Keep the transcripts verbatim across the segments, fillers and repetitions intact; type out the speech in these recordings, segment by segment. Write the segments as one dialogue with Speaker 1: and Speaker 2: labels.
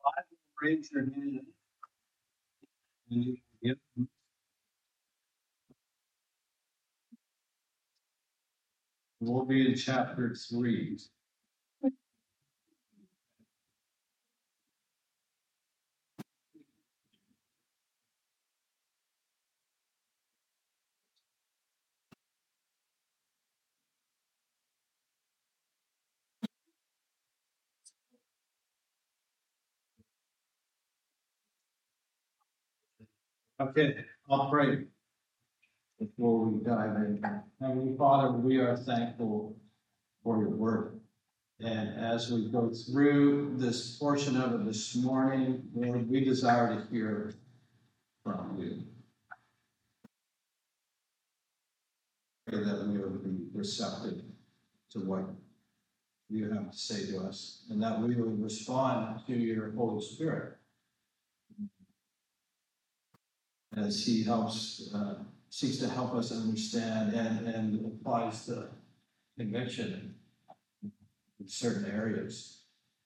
Speaker 1: Raise your hand. And you can get- We'll be in chapter three. Okay, I'll pray before we dive in. Heavenly Father, we are thankful for your word. And as we go through this portion of it this morning, Lord, we desire to hear from you. Pray that we will be receptive to what you have to say to us, and that we will respond to your Holy Spirit as he helps, uh, seeks to help us understand and, and applies the conviction in certain areas.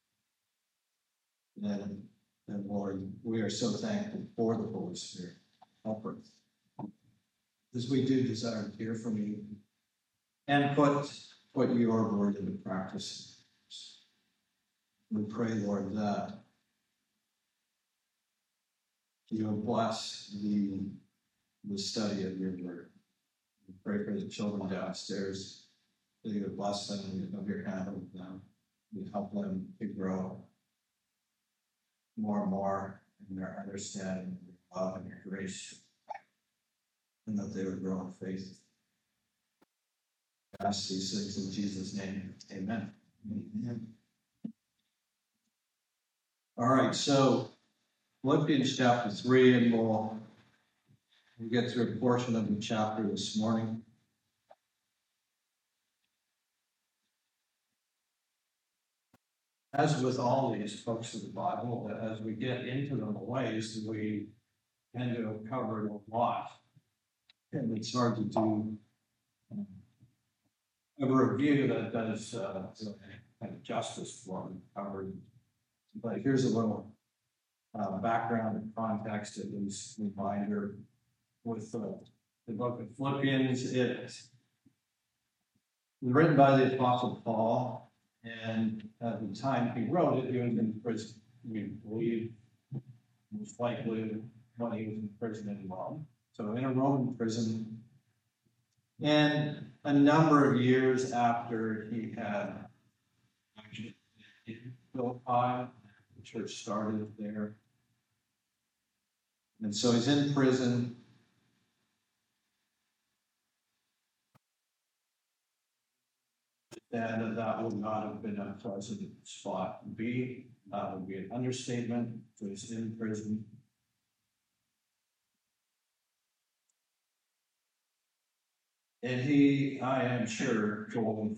Speaker 1: And, and Lord, we are so thankful for the Holy Spirit. Help us. As we do desire to hear from you and put, put your word into practice. We pray, Lord, that you will bless the, the study of your word. We pray for the children downstairs, that you would bless them and of your hand with them. You help them to grow more and more in their understanding, your love, and your grace, and that they would grow in faith. I ask these things in Jesus' name. Amen. Amen. All right, so Philippians chapter three, and we'll, we'll get through a portion of the chapter this morning. As with all these books of the Bible, as we get into them ways, we tend to have covered a lot. And it's hard to do a review that does uh, kind of justice for them covered. But here's a little uh, background and context, at least reminder with uh, the book of Philippians. It's written by the Apostle Paul, and at the time he wrote it, he was in prison. We believe most likely when he was in prison in Rome. So in a Roman prison, and a number of years after he had actually in Philippi, the church started there. And so he's in prison. And that would not have been a pleasant spot to be. That would be an understatement. So he's in prison. And he, I am sure, told,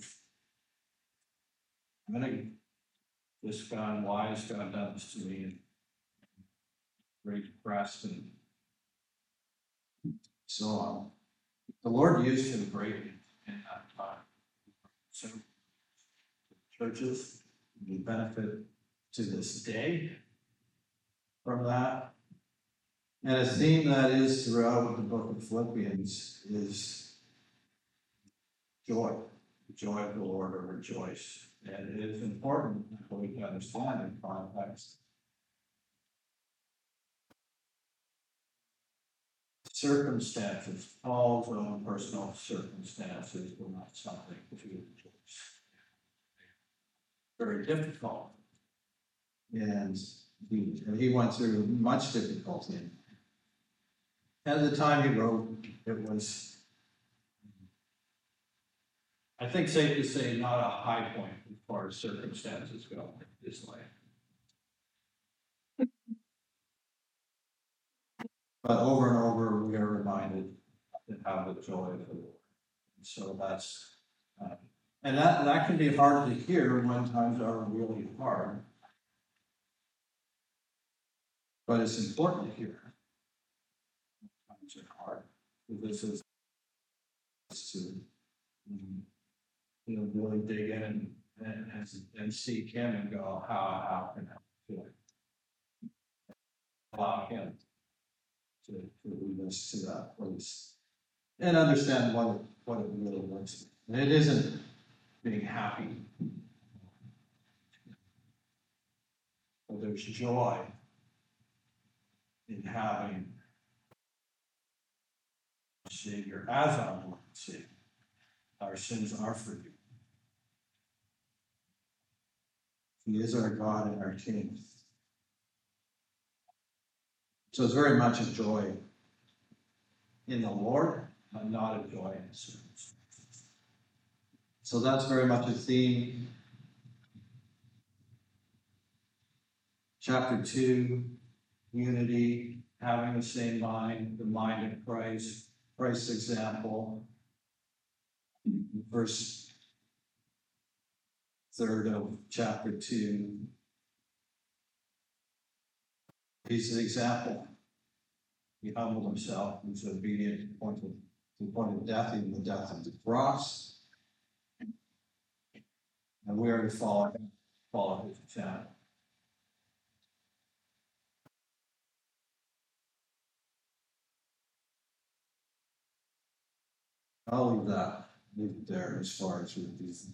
Speaker 1: I'm gonna, this God, why has God done this to me? And very depressed and so on. The Lord used him greatly in that time. So churches, we benefit to this day from that. And a theme that is throughout the book of Philippians is joy, the joy of the Lord, or rejoice. And it is important that we can understand in context. Circumstances, Paul's own personal circumstances were not something to rejoice. Very difficult. And he, and he went through much difficulty. At the time he wrote, it was, I think safe to say, not a high point as far as circumstances go in his life. But over and over, we are reminded to have the joy of the Lord. And so that's, uh, and that, that can be hard to hear when times are really hard. But it's important to hear when times are hard. This is to, um, you know, really dig in and, and, and seek him and go, how, how can I feel it? allow him to, to lead us to that place and understand what, it- what it really looks like. And it isn't being happy, but there's joy in having a Savior as our Lord and Savior. Our sins are forgiven. He is our God and our King. So it's very much a joy in the Lord, but not a joy in service. So that's very much a theme. Chapter two, unity, having the same mind, the mind of Christ, Christ's example. Verse third of chapter two. He's an example. He humbled himself. He was obedient to the point of, to the point of death, even the death of the cross. And we are to follow, follow his example. I'll leave that, leave it there as far as with these.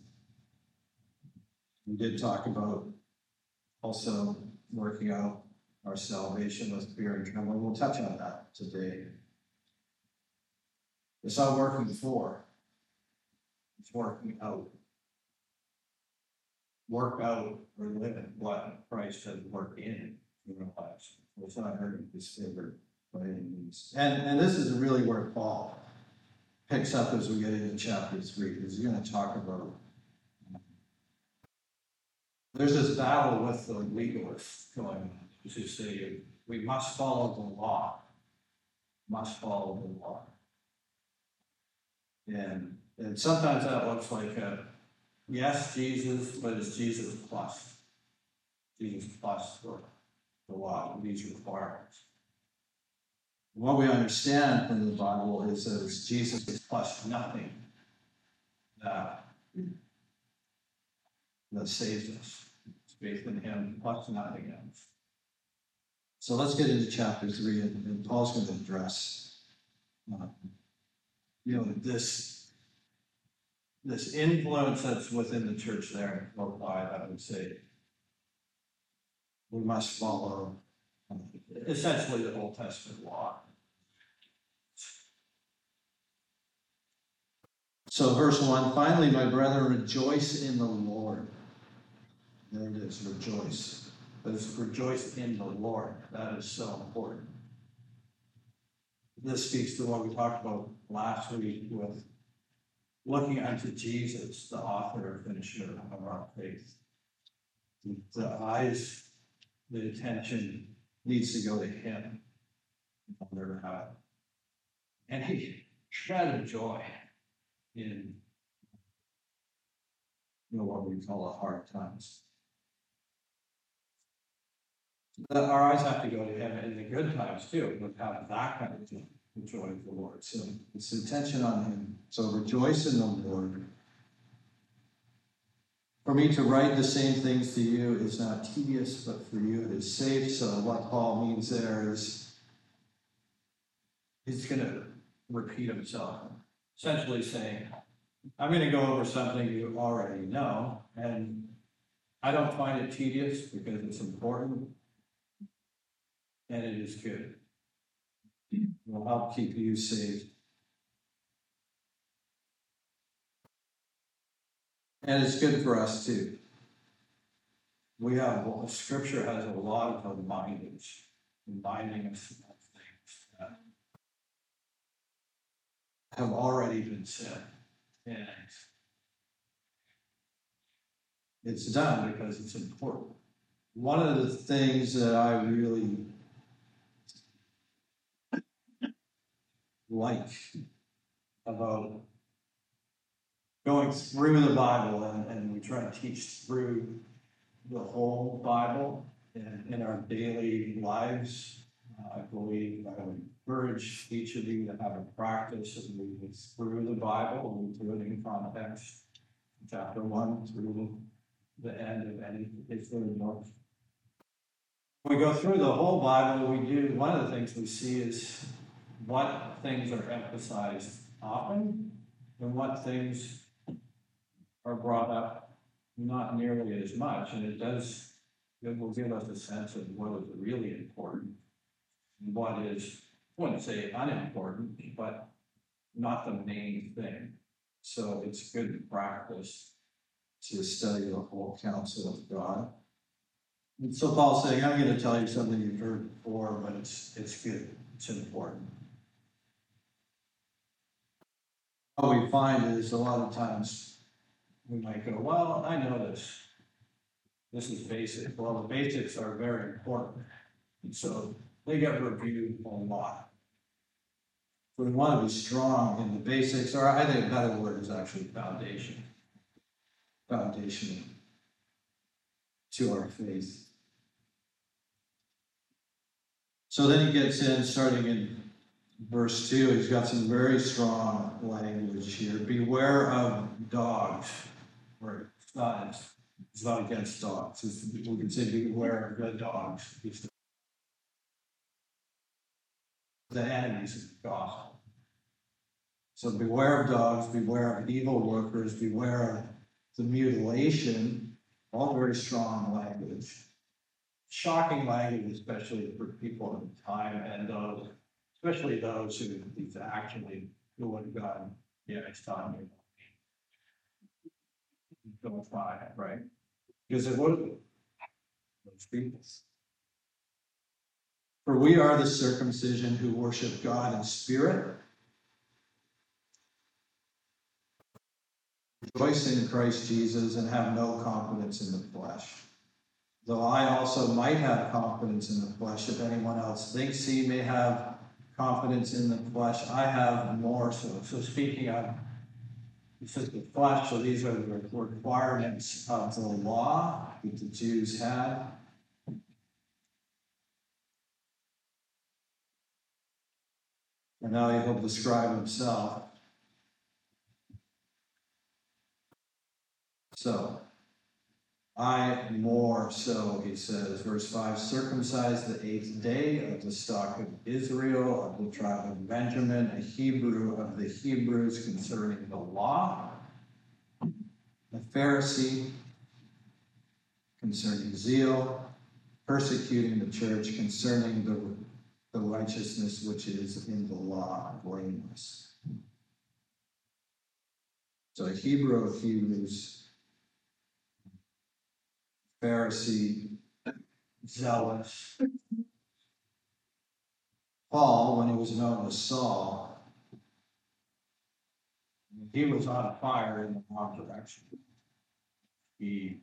Speaker 1: We did talk about also working out our salvation with fear and trembling. We'll touch on that today. It's not working for, it's working out. Work out or live in what Christ has worked in in our lives. It's not hurting his favor by any means. And, and this is really where Paul picks up as we get into chapter three, because he's going to talk about there's this battle with the legalists going on, who say we must follow the law, must follow the law. And, and sometimes that looks like a, yes, Jesus, but it's Jesus plus. Jesus plus the, the law, these requirements. What we understand from the Bible is that it's Jesus plus nothing that, that saves us. It's faith in him plus nothing else. So let's get into chapter three, and, and Paul's going to address, uh, you know, this, this influence that's within the church there. Worldwide, I would say we must follow uh, essentially the Old Testament law. So verse one, finally, my brethren, rejoice in the Lord. There it is, rejoice. But it's rejoice in the Lord. That is so important. This speaks to what we talked about last week with looking unto Jesus, the author and finisher of our faith. The eyes, the attention needs to go to him in order to have it. And he had a joy in, you know, what we call the hard times. But our eyes have to go to him in the good times too. We have that kind of thing, the joy of the Lord. So it's attention on him. So rejoice in the Lord. For me to write the same things to you is not tedious, but for you it is safe. So what Paul means there is he's going to repeat himself, essentially saying, I'm going to go over something you already know, and I don't find it tedious because it's important and it is good. It will help keep you safe. And it's good for us too. We have, well, Scripture has a lot of reminders, reminding us of things that have already been said. And it's done because it's important. One of the things that I really like about going through the Bible, and, and we try to teach through the whole Bible in, in our daily lives. Uh, I believe I would encourage each of you to have a practice of moving through the Bible, and through it in context, chapter one through the end of any particular book. we go through the whole Bible, we do, one of the things we see is what things are emphasized often and what things are brought up not nearly as much. And it does, it will give us a sense of what is really important and what is, I wouldn't say unimportant, but not the main thing. So it's good practice to study the whole counsel of God. And so Paul's saying, I'm going to tell you something you've heard before, but it's it's good. It's important. What we find is a lot of times we might go, well, I know this. This is basic. Well, the basics are very important. And so they get reviewed a lot. So we want to be strong in the basics, or I think a better word is actually foundation. Foundation to our faith. So then he gets in, starting in verse two, he's got some very strong language here. Beware of dogs. Right. It's not, it's not against dogs. It's, we can say beware of the dogs. It's the, the enemies of the gospel. So beware of dogs, beware of evil workers, beware of the mutilation, all very strong language. Shocking language, especially for people at the time, and those, especially those who he's actually doing God. Yeah, it's telling me. Don't try it, right? Because it would those people. For we are the circumcision who worship God in spirit, rejoice in Christ Jesus, and have no confidence in the flesh. Though I also might have confidence in the flesh, if anyone else thinks he may have confidence in the flesh, I have more so. So speaking of, it says the flesh, so these are the requirements of the law that the Jews had. And now he'll describe himself. So, I more so, he says, verse five, circumcised the eighth day of the stock of Israel, of the tribe of Benjamin, a Hebrew of the Hebrews concerning the law, a Pharisee concerning zeal, persecuting the church concerning the, the righteousness which is in the law, blameless. So a Hebrew of Hebrews, Pharisee, zealous. Paul, when he was known as Saul, he was on fire in the wrong direction. He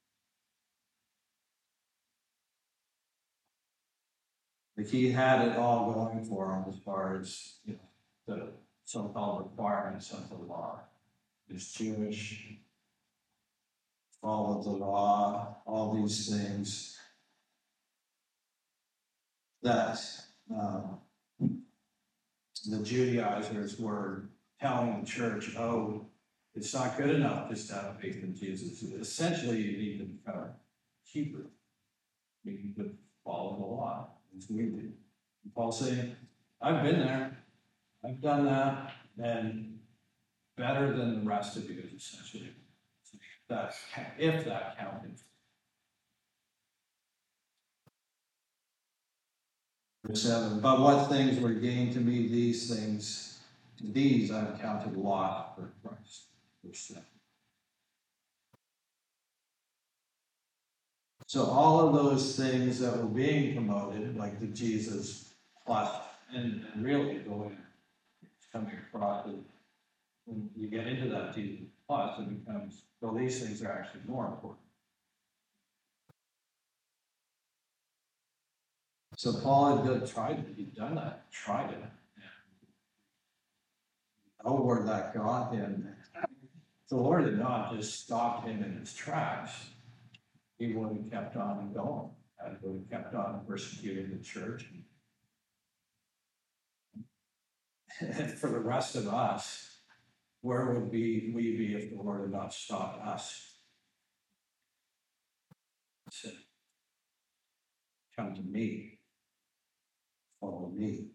Speaker 1: like he had it all going for him as far as, you know, the so-called requirements of the law. He's Jewish, followed the law, all these things that um, the Judaizers were telling the church, oh, it's not good enough just to have faith in Jesus. Essentially, you need to become Hebrew. You need to follow the law, as we do. And Paul's saying, I've been there, I've done that, and better than the rest of you, essentially. That's, if that counted. Verse seven, but what things were gained to me, these things, these I've counted loss for Christ. Verse seven. So all of those things that were being promoted, like the Jesus plus, and, and really going, coming across, it, when you get into that Jesus plus, it becomes, well, these things are actually more important. So Paul had done, tried, he'd done that, tried it. Oh, where that got him. The Lord had not just stopped him in his tracks. He would have kept on going, and would have kept on persecuting the church. And for the rest of us, where would we, we be if the Lord had not stopped us? So, come to me, follow me.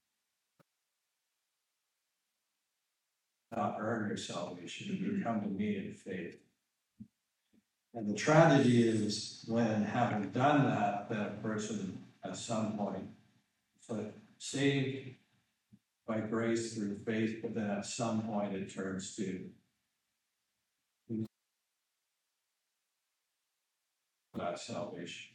Speaker 1: Not earn your salvation, you come to me in faith. And the tragedy is when, having done that, that person at some point, so saved by grace through faith, but then at some point it turns to that salvation.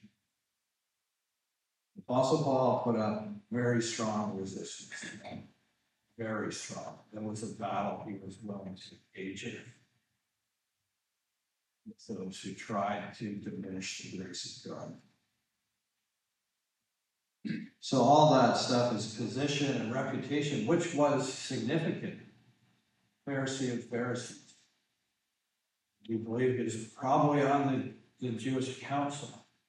Speaker 1: Apostle Paul put up very strong resistance, very strong. There was a battle he was willing to engage in with those who tried to diminish the grace of God. So all that stuff is position and reputation, which was significant. Pharisee of Pharisees. We believe it is probably on the, the Jewish council.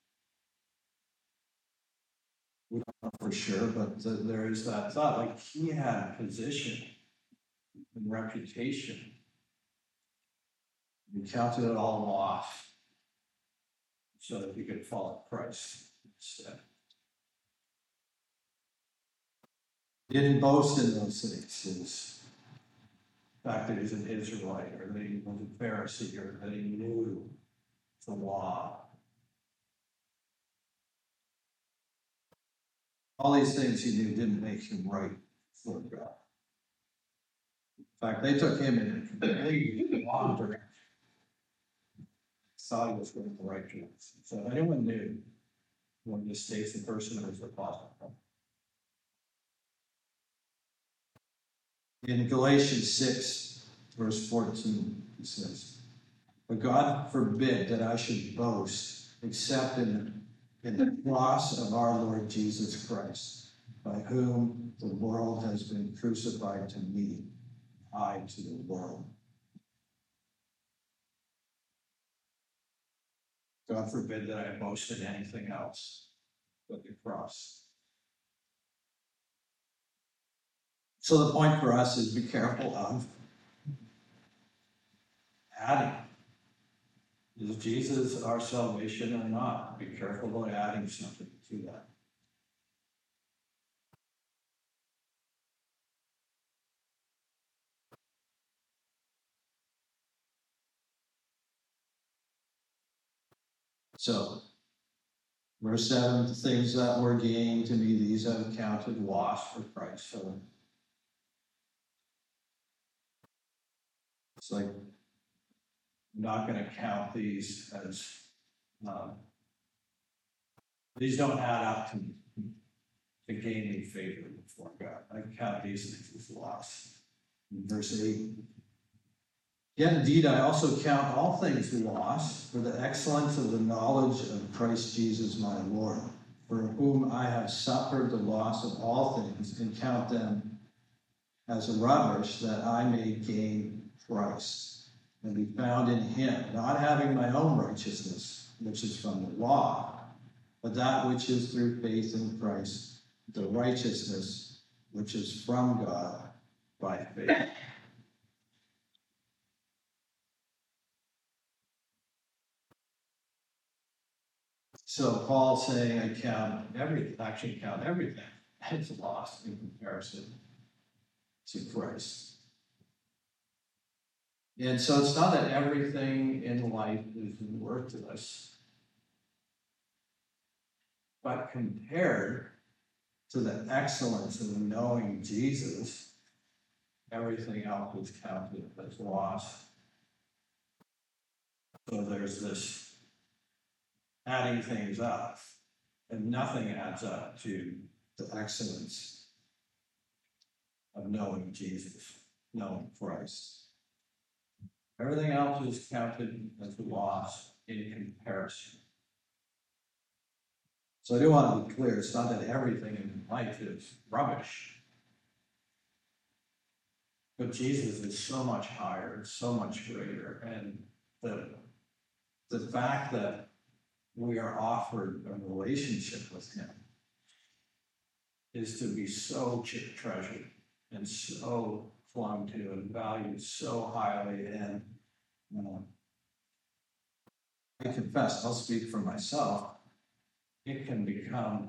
Speaker 1: We don't know for sure, but the, there is that thought, like he had position and reputation. He counted it all loss so that he could follow Christ instead. He didn't boast in those things. His fact that he's an Israelite, or that he was a Pharisee, or that he knew the law. All these things he knew didn't make him right before God. In fact, they took him in a completely wrong direction. Thought he was going the right direction. So if anyone knew when this states the person was the apostle. In Galatians six, verse fourteen, he says, "But God forbid that I should boast except in, in the cross of our Lord Jesus Christ, by whom the world has been crucified to me, I to the world." God forbid that I boast in anything else but the cross. So the point for us is be careful of adding. Is Jesus our salvation or not? Be careful about adding something to that. So, verse seven, the things that were gained to me, these I've counted loss for Christ. So, it's like, I'm not going to count these as, um, these don't add up to, to gaining favor before God. I count these things as loss. In verse eight, "Yet indeed I also count all things loss for the excellence of the knowledge of Christ Jesus my Lord, for whom I have suffered the loss of all things, and count them as a rubbish, that I may gain Christ, and be found in him, not having my own righteousness, which is from the law, but that which is through faith in Christ, the righteousness which is from God by faith." So Paul's saying, I count everything, actually count everything as lost in comparison to Christ. And so it's not that everything in life is worthless, but compared to the excellence of knowing Jesus, everything else is counted as lost. So there's this adding things up, and nothing adds up to the excellence of knowing Jesus, knowing Christ. Everything else is counted as loss in comparison. So I do want to be clear, it's not that everything in life is rubbish. But Jesus is so much higher, so much greater, and the, the fact that we are offered a relationship with him is to be so treasured and so clung to and valued so highly. And um, I confess, I'll speak for myself. it can become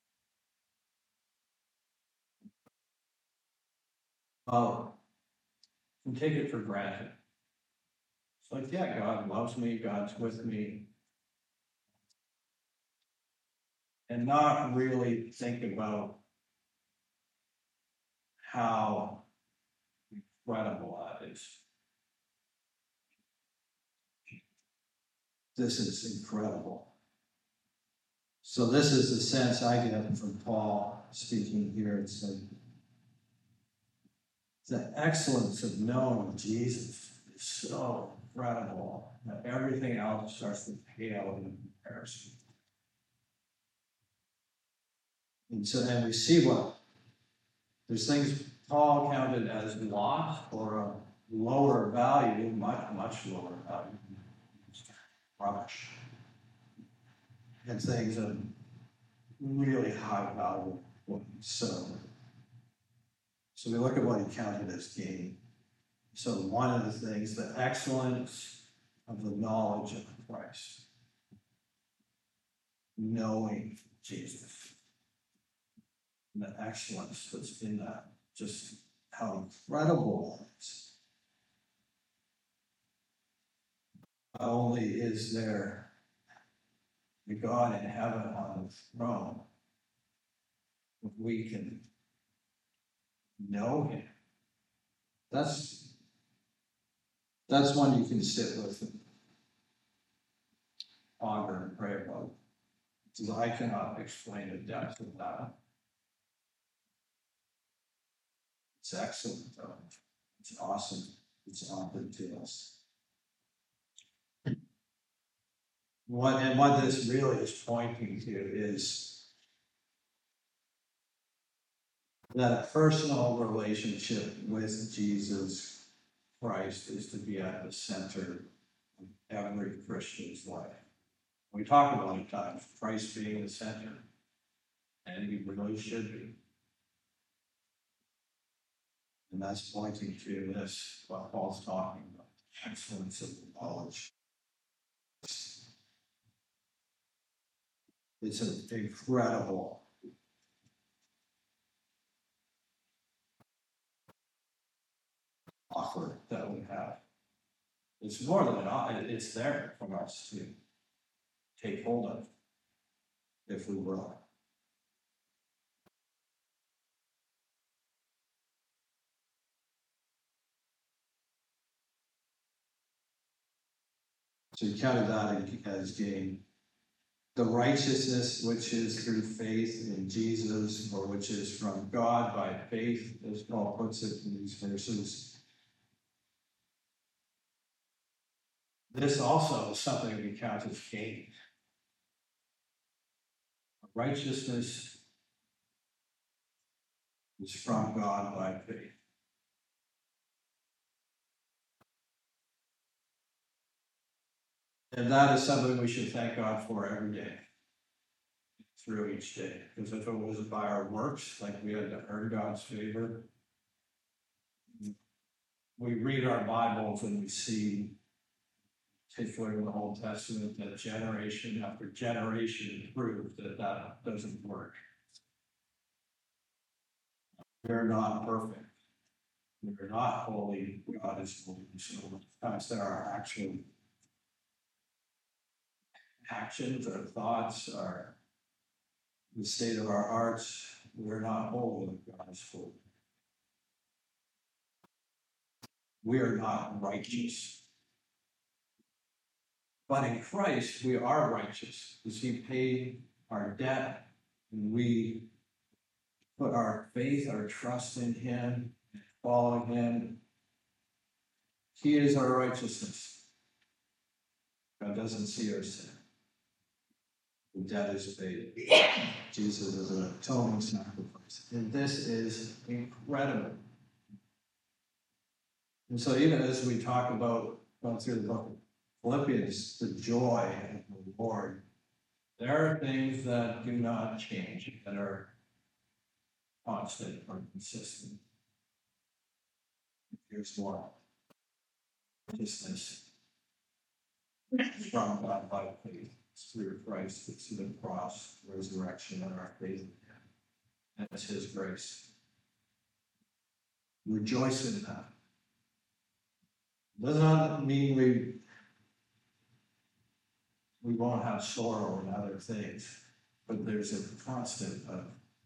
Speaker 1: oh, can take it for granted. It's like, yeah, God loves me, God's with me. And not really think about how incredible that is. This is incredible. So this is the sense I get from Paul speaking here. It's like the excellence of knowing Jesus is so incredible that everything else starts to pale in comparison. And so, and we see what there's things Paul counted as lost or a lower value, much, much lower value, rubbish, and things of really high value. So, so we look at what he counted as gain. So one of the things, the excellence of the knowledge of Christ, knowing Jesus, and the excellence that's in that, just how incredible it is. Not only is there the God in heaven on the throne, but we can know him. That's that's one you can sit with and ponder and pray about. Because I cannot explain the depth of that. It's excellent, though. It's awesome. It's offered to us. What and what this really is pointing to is that a personal relationship with Jesus Christ is to be at the center of every Christian's life. We talk about it times, Christ being the center, and he really should be. And that's pointing to this, what Paul's talking about, excellence of knowledge. It's an incredible offer that we have. It's more than an offer, it's there for us to take hold of, if we will. So you counted that as gain. The righteousness which is through faith in Jesus, or which is from God by faith, as Paul puts it in these verses. This also is something we count as gain. Righteousness is from God by faith. And that is something we should thank God for every day, through each day. Because if it was by our works, like we had to earn God's favor, we read our Bibles and we see, particularly in the Old Testament, that generation after generation proved that that doesn't work. We're not perfect. We're not holy. God is holy. So sometimes there are actual actions or thoughts or the state of our hearts. We're not holy. God is holy. We are not righteous. But in Christ, we are righteous because he paid our debt and we put our faith, our trust in him, follow him. He is our righteousness. God doesn't see our sin. The debt is paid. Jesus is an atoning sacrifice. And this is incredible. And so even as we talk about going through the book of Philippians, the joy of the Lord, there are things that do not change, that are constant or consistent. Here's one. Righteousness from God by faith. It's through Christ, it's through the cross, resurrection, and our faith in him. And it's his grace. Rejoice in that. Does not mean we we won't have sorrow and other things, but there's a constant of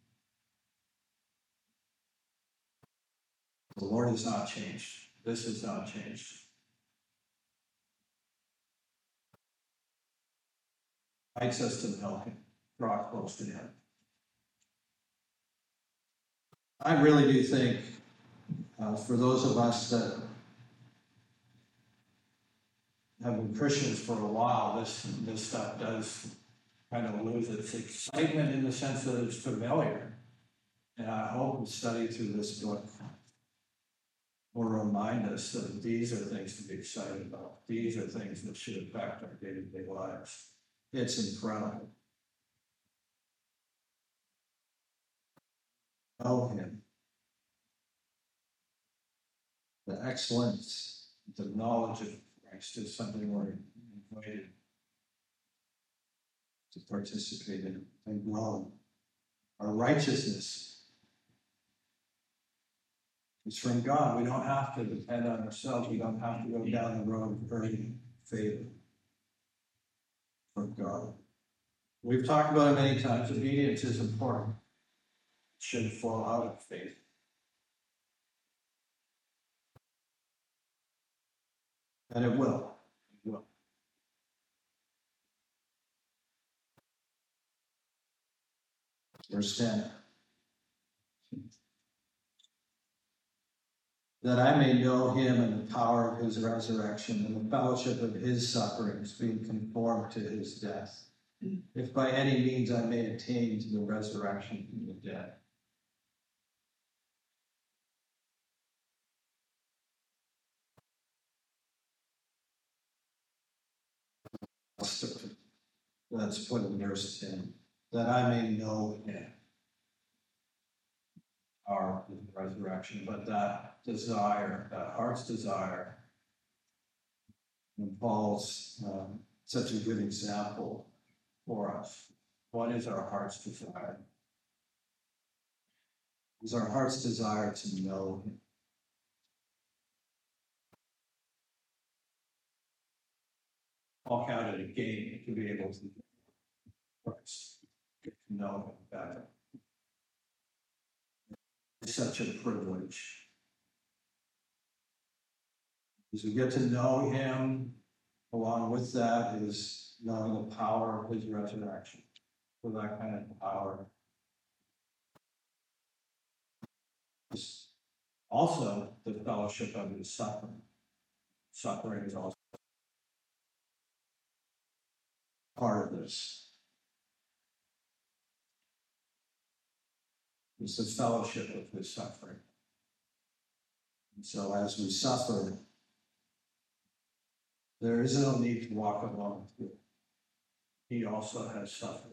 Speaker 1: the Lord has not changed. This has not changed. Invites us to know him, draw close to him. I really do think uh, for those of us that have been Christians for a while, this this stuff does kind of lose its excitement in the sense that it's familiar. And I hope the study through this book will remind us that these are things to be excited about. These are things that should affect our day-to-day lives. It's incredible. Know him. The excellence, the knowledge of Christ is something we're invited to participate in and grow. Our righteousness is from God. We don't have to depend on ourselves. We don't have to go down the road of earning favor from God. We've talked about it many times. Obedience is important. It should flow out of faith. And it will. It will. Verse ten. That I may know him and the power of his resurrection and the fellowship of his sufferings, being conformed to his death, if by any means I may attain to the resurrection from the dead. Let's put in verse ten. That I may know him. Our resurrection, but that desire, that heart's desire, and Paul's um, such a good example for us. What is our heart's desire? Is our heart's desire to know him? Paul counted a gain to be able to know Christ, get to know him better. It's such a privilege. As we get to know him, along with that is knowing the power of his resurrection. For that kind of power. Also, the fellowship of his suffering. Suffering is also part of this. It's the fellowship of his suffering. And so as we suffer, there is no need to walk alone through it. He also has suffered.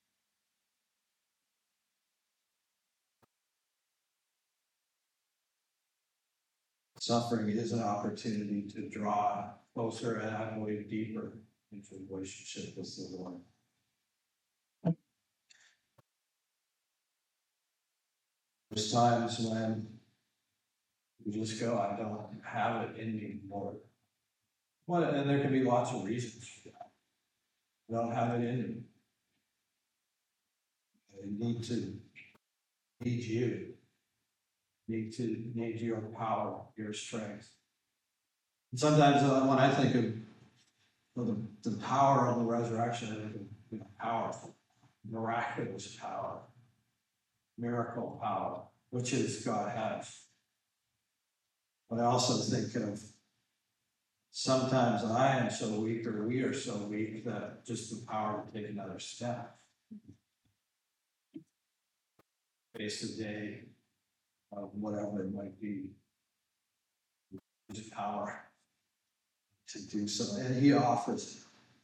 Speaker 1: Suffering is an opportunity to draw closer and I believe deeper into a relationship with the Lord. There's times when you just go, I don't have it in me, Lord. Well, and there can be lots of reasons for that. I don't have it in me. I need to need you. Need to need your power, your strength. And sometimes uh, when I think of well, the, the power of the resurrection, I think of you know, powerful, miraculous power, miracle power, which is God has. But I also think of sometimes I am so weak or we are so weak that just the power to take another step. Face the day of whatever it might be. His power to do so. And he offers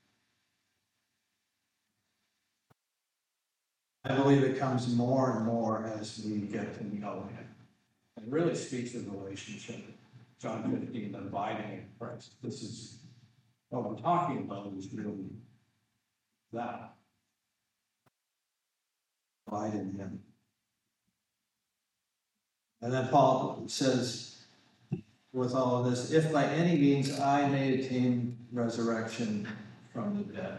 Speaker 1: it. I believe it comes more and more as we get to know him. It really speaks of relationship. John fifteen, abiding in Christ. This is what I'm talking about is really that. Abide in him. And then Paul says, with all of this, if by any means I may attain resurrection from the dead.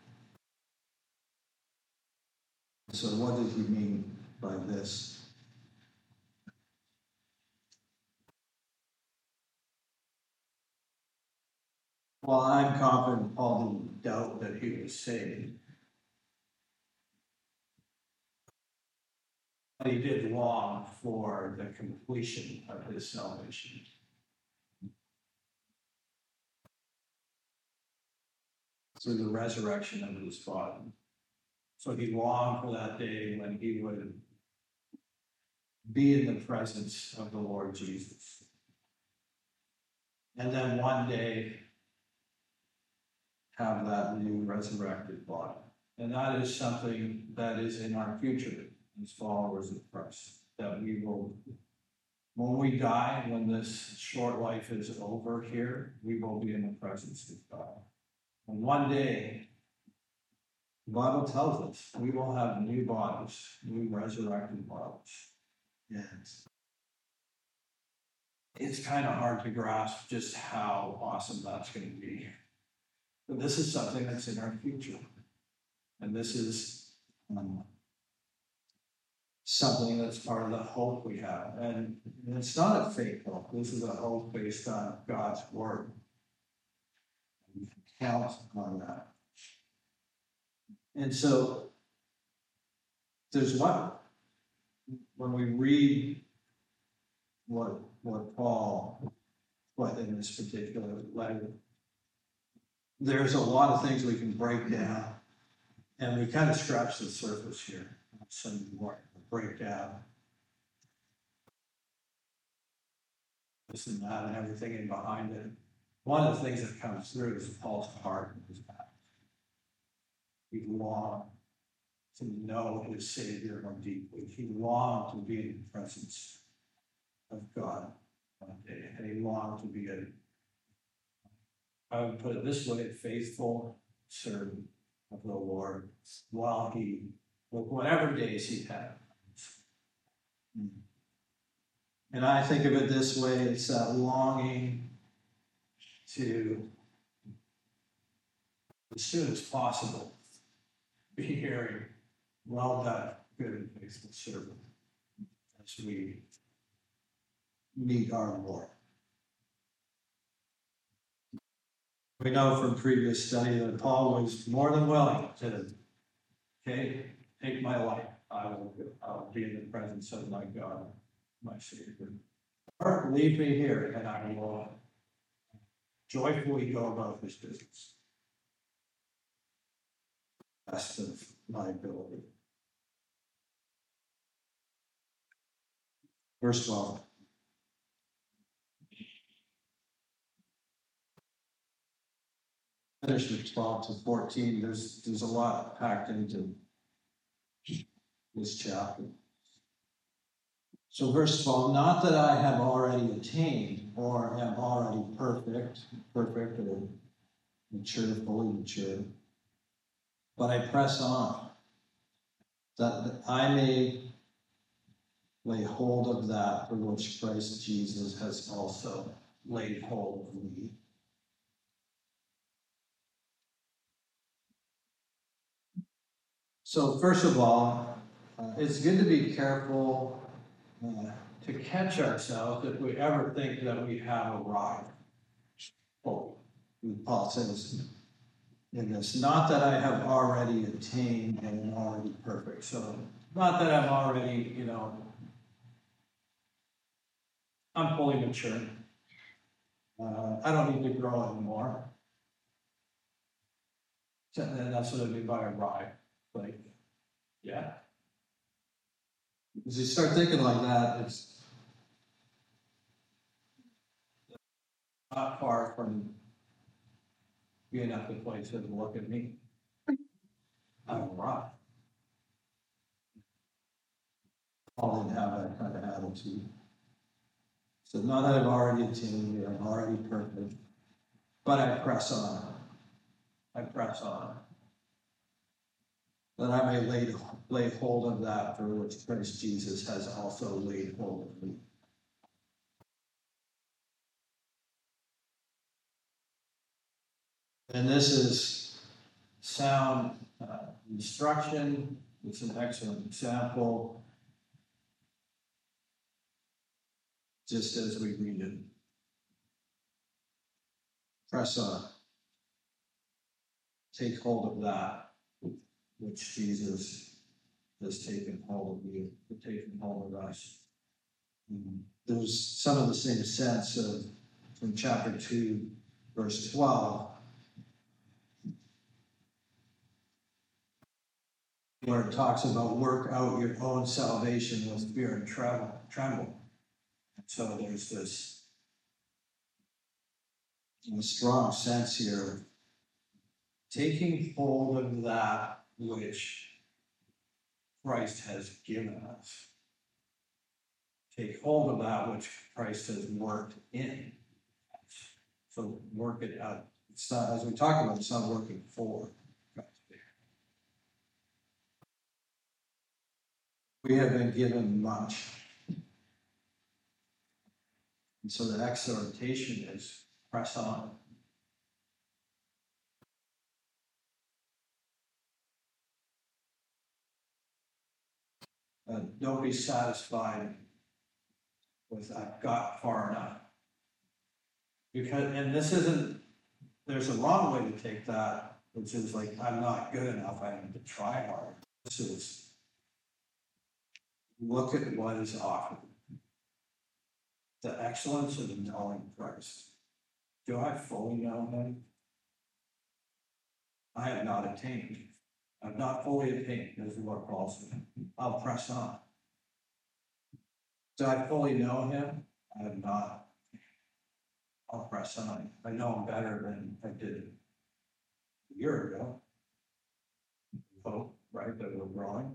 Speaker 1: So what does he mean by this? Well, I'm confident Paul didn't doubt that he was saved. But he did long for the completion of his salvation. Through the resurrection of his body. So he longed for that day when he would be in the presence of the Lord Jesus. And then one day have that new resurrected body. And that is something that is in our future as followers of Christ. That we will, when we die, when this short life is over here, we will be in the presence of God. And one day, the Bible tells us we will have new bodies, new resurrected bodies. Yes. It's kind of hard to grasp just how awesome that's going to be. But this is something that's in our future. And this is um, something that's part of the hope we have. And, and it's not a fake hope. This is a hope based on God's word. We can count on that. And so, there's what, when we read what, what Paul put in this particular letter, there's a lot of things we can break down, and we kind of scratch the surface here. Some more breakdown, this and that, and everything in behind it. One of the things that comes through is Paul's heart and his back. He longed to know his Savior more deeply. He longed to be in the presence of God one day, and he longed to be a, I would put it this way, a faithful servant of the Lord while he, with whatever days he had. And I think of it this way, it's that longing to, as soon as possible, be hearing, well done, good and faithful servant, as we meet our Lord. We know from previous study that Paul was more than willing to, okay, take my life. I will, I will be in the presence of my God, my Savior. Or leave me here, and I will joyfully go about his business. Best of my ability. Verse twelve. Finish with twelve to fourteen. There's there's a lot packed into this chapter. So verse twelve, not that I have already attained or am already perfect, perfect or mature, fully mature, but I press on, that I may lay hold of that for which Christ Jesus has also laid hold of me. So first of all, uh, it's good to be careful uh, to catch ourselves if we ever think that we have arrived. Oh, Paul says in this, not that I have already attained and am already perfect. So not that I'm already, you know, I'm fully mature. Uh, I don't need to grow anymore. So, and that's what I mean by arrive. Like, yeah. As you start thinking like that, it's not far from being at the place that look at me. I'm arrived. Paul didn't have that kind of attitude. So not that I've already attained, I'm already perfect, but I press on. I press on. that I may lay, lay hold of that for which Christ Jesus has also laid hold of me. And this is sound uh, instruction. It's an excellent example, just as we read it. Press on. Take hold of that which Jesus has taken hold of you, taken hold of us. Mm. There's some of the same sense of from chapter two, verse twelve, where it talks about work out your own salvation with fear and tremble. tremble. So there's this a strong sense here of taking hold of that which Christ has given us. Take hold of that which Christ has worked in us. So work it out. It's not, as we talk about, it's not working for Christ. We have been given much. And so the exhortation is press on. Uh, don't be satisfied with I've got far enough. Because, and this isn't, there's a wrong way to take that, which is like, I'm not good enough, I need to try harder. This is, look at what is offered. The excellence of knowing Christ. Do I fully know him? I have not attained. I've not fully attained, this is what Paul said. I'll press on. Do I fully know him? I have not. I'll press on. I know him better than I did a year ago. Hope, right, that we're growing.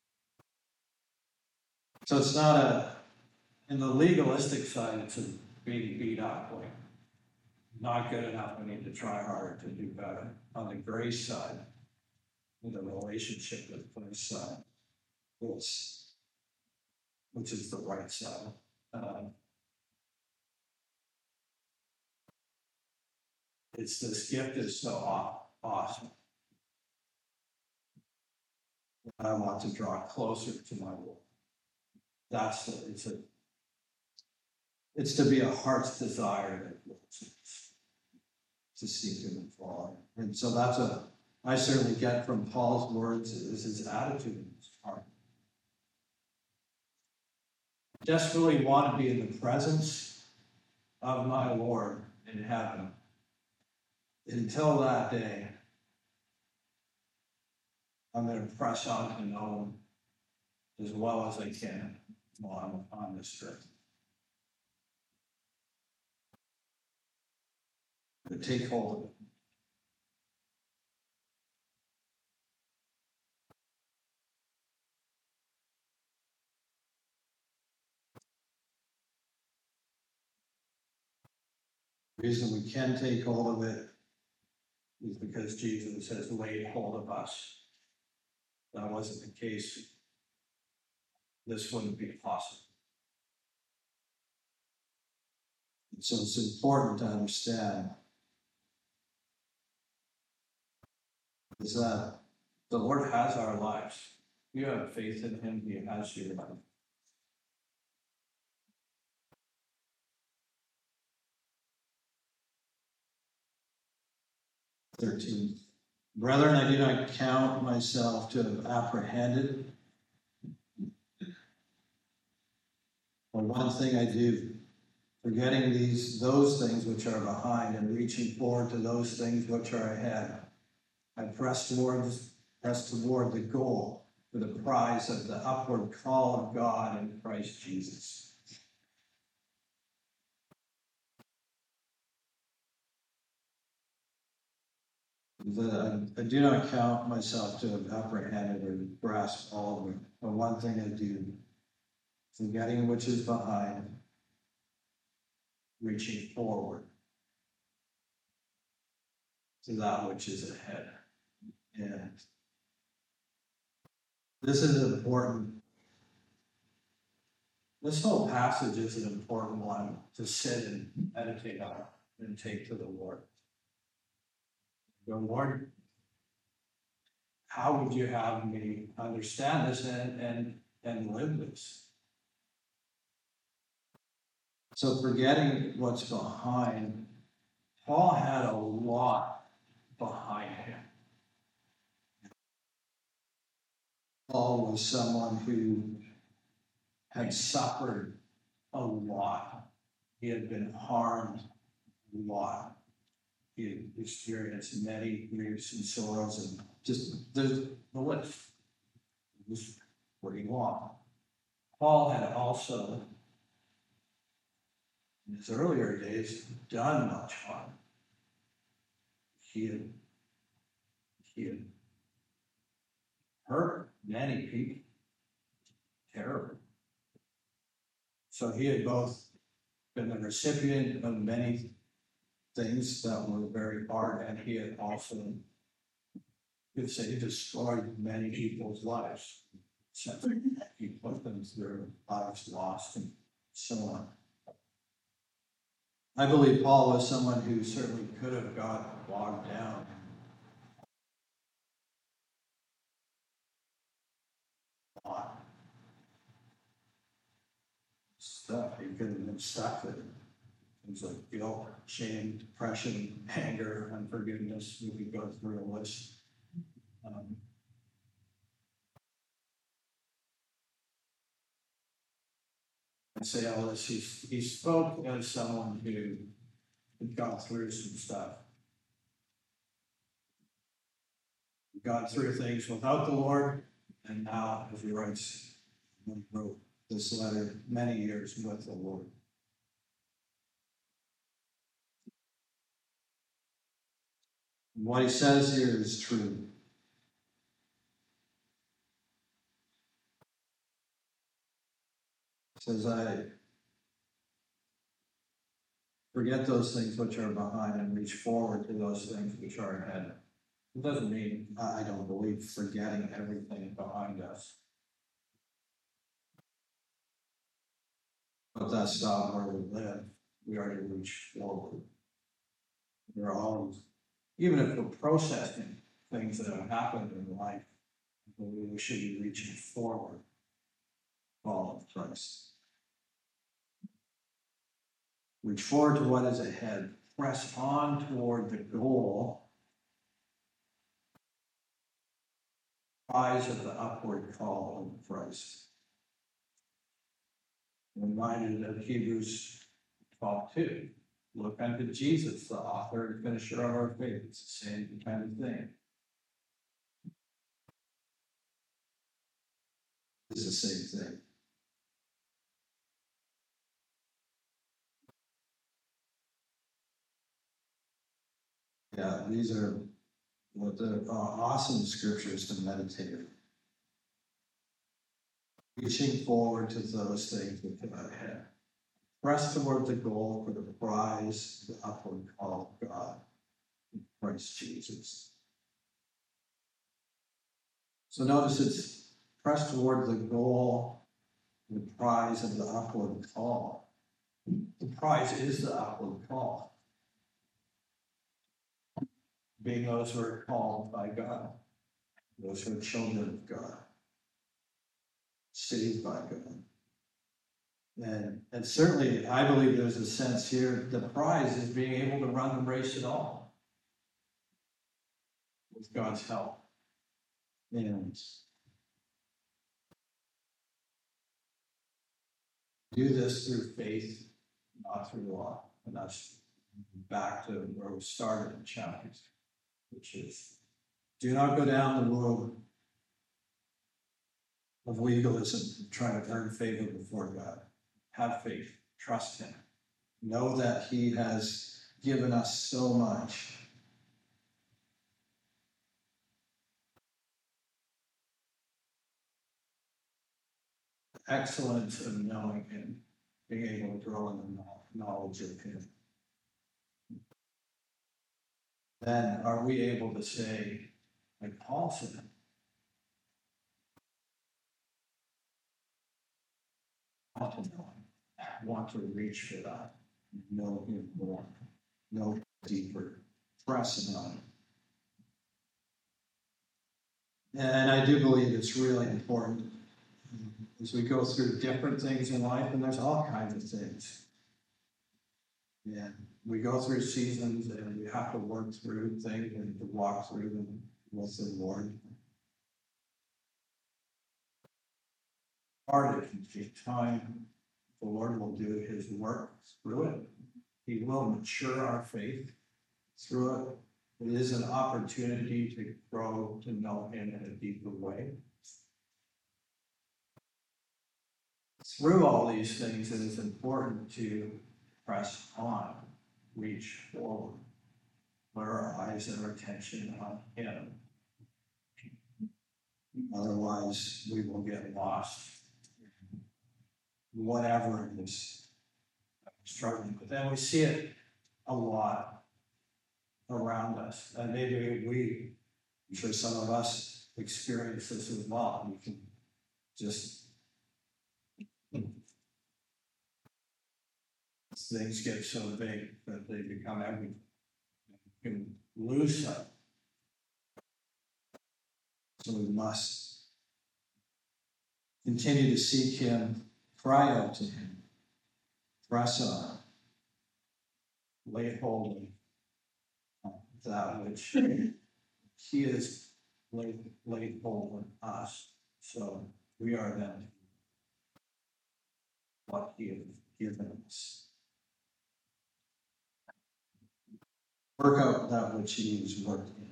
Speaker 1: So it's not a, in the legalistic side, it's a being beat up, like, not good enough, I need to try harder to do better. On the grace side, in the relationship with Christ side, which, which is the right side. Um, it's this gift is so awesome. I want to draw closer to my Lord. That's the, it's a, it's to be a heart's desire to seek him and follow. And so that's a, I certainly get from Paul's words is his attitude in his heart. Desperately want to be in the presence of my Lord in heaven. Until that day, I'm going to press on to know him as well as I can while I'm on this trip. But take hold of it. The reason we can take hold of it is because Jesus has laid hold of us. If that wasn't the case, this wouldn't be possible. And so it's important to understand is that the Lord has our lives. If you have faith in him, he has your life. thirteen. Brethren, I do not count myself to have apprehended. But one thing I do, forgetting these those things which are behind and reaching forward to those things which are ahead. I press towards press toward the goal for the prize of the upward call of God in Christ Jesus. The, I do not count myself to have apprehended or grasped all of it, but one thing I do, forgetting which is behind, reaching forward to that which is ahead. And This is important. This whole passage is an important one to sit and meditate on and take to the Lord. Go, Lord, how would you have me understand this and, and, and live this? So forgetting what's behind, Paul had a lot behind him. Paul was someone who had suffered a lot. He had been harmed a lot. He had experienced many griefs and sorrows, and just there's the list. It was pretty long. Paul had also, in his earlier days, done much harm. He had, he had hurt many people. Terrible. So he had both been the recipient of many things that were very hard, and he had also, you could say, destroyed many people's lives. So he put them through lives lost and so on. I believe Paul was someone who certainly could have got bogged down a lot. Stuff he could have been stuck with. Things like guilt, shame, depression, anger, unforgiveness. We could go through a list. Um, I say all this, he, he spoke as someone who had gone through some stuff. Gone through things without the Lord, and now, as he writes, he wrote this letter many years with the Lord. And what he says here is true. He says, I forget those things which are behind and reach forward to those things which are ahead. It doesn't mean, I don't believe, forgetting everything behind us. But that's not where we live. We are to reach forward. We're always, even if we're processing things that have happened in life, we should be reaching forward. Follow Christ. Reach forward to what is ahead. Press on toward the goal. Prize of the upward call of Christ. I'm reminded of Hebrews twelve two. Look unto Jesus, the author and finisher of our faith. It's the same kind of thing. It's the same thing. Yeah, these are what the uh, awesome scriptures to meditate on. Reaching forward to those things which are ahead. Press toward the goal for the prize, the upward call of God in Christ Jesus. So notice it's press toward the goal, the prize of the upward call. The prize is the upward call. Being those who are called by God, those who are children of God, saved by God. And, and certainly, I believe there's a sense here, the prize is being able to run the race at all with God's help. And do this through faith, not through law. And that's back to where we started in chapters, which is do not go down the road of legalism, trying to earn favor before God. Have faith, trust him. Know that he has given us so much. Excellence of knowing him, being able to grow in the knowledge of him. Then are we able to say, like Paul said, want to know him, want to reach for that, know him more, know deeper, pressing on him. And I do believe it's really important as we go through different things in life, and there's all kinds of things. And we go through seasons and we have to work through things and to walk through them with the Lord. Hard, it can take time. The Lord will do his work through it. He will mature our faith through it. It is an opportunity to grow to know him in a deeper way. Through all these things, it is important to press on, reach forward, put our eyes and our attention on him. Otherwise, we will get lost in whatever it is struggling with. And we see it a lot around us. And maybe we, I'm sure some of us experience this as well. We can just things get so big that they become everything. You can lose sight. So we must continue to seek him, cry out to him, press on, lay hold of that which he has laid, laid hold on us. So we are then what he has given us. Work out that which he has worked in.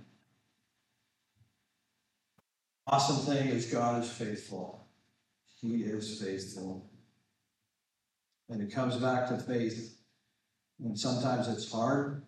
Speaker 1: Awesome thing is God is faithful. He is faithful. And it comes back to faith. And sometimes it's hard.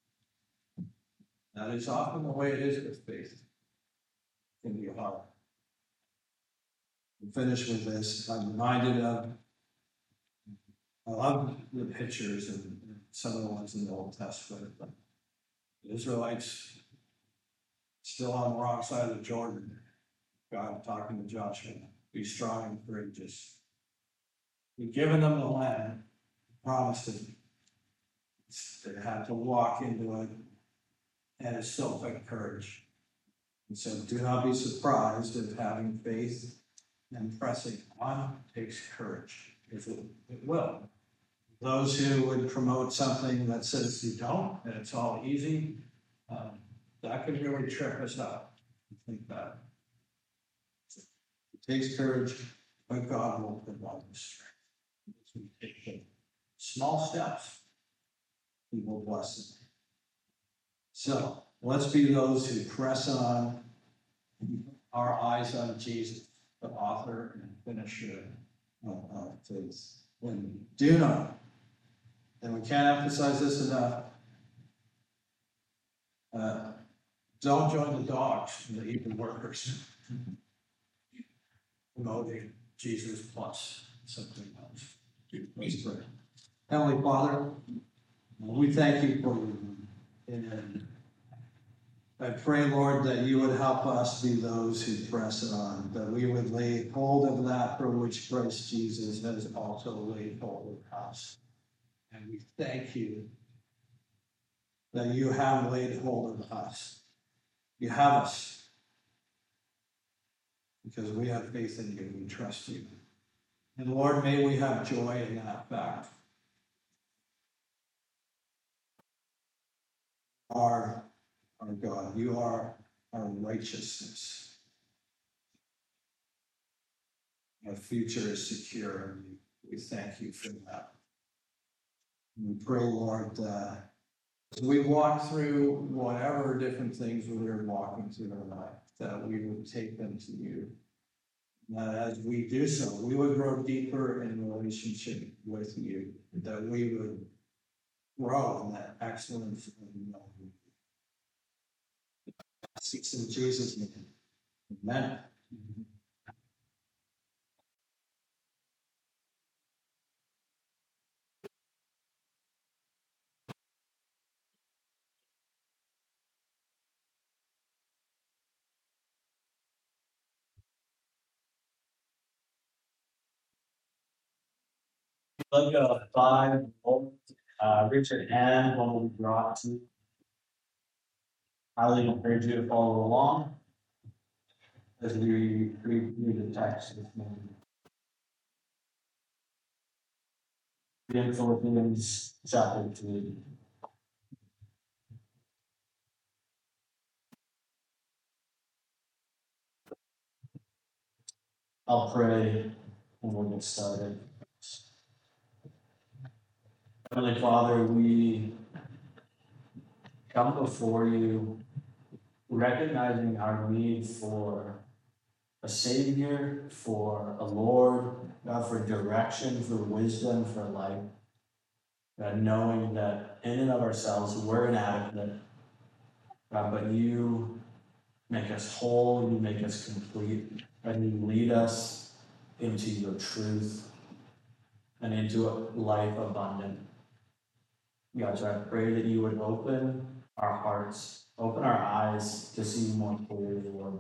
Speaker 1: That is often the way it is with faith. It can be hard. We'll finish with this. I'm reminded of, I love the pictures and some of the ones in the Old Testament. The Israelites still on the wrong side of the Jordan. God talking to Joshua, be strong and courageous. He'd given them the land, promised it. They had to walk into it, and it still took courage. And so do not be surprised if having faith and pressing on takes courage, because it, it will. Those who would promote something that says you don't, and it's all easy, um, that could really trip us up. I think that it takes courage, but God will provide the strength. As we take the small steps, he will bless them. So let's be those who press on, our eyes on Jesus, the author and finisher of our faith. And do not, and we can't emphasize this enough, uh, don't join the dogs and the evil workers promoting Jesus plus something else. Let's pray. Heavenly Father, we thank you for you. And I pray, Lord, that you would help us be those who press on, that we would lay hold of that for which Christ Jesus has also laid hold of us. And we thank you that you have laid hold of us. You have us because we have faith in you. We trust you. And Lord, may we have joy in that fact. You are our God. You are our righteousness. Our future is secure, and we thank you for that. We pray, Lord, uh, as we walk through whatever different things we're walking through in our life, that we would take them to you. That as we do so, we would grow deeper in relationship with you, that we would grow in that excellence and knowing. It's in Jesus' name. Amen.
Speaker 2: Look at five, uh, Richard and one will be brought to. Highly encourage you to follow along as we read the text this morning. In Philippians chapter two. I'll pray and we'll get started. Heavenly Father, we come before you recognizing our need for a Savior, for a Lord, God, for direction, for wisdom, for life. God, knowing that in and of ourselves we're inadequate, God, but you make us whole, you make us complete, and you lead us into your truth and into a life abundant. God, so I pray that you would open our hearts, open our eyes to see more clearly, Lord.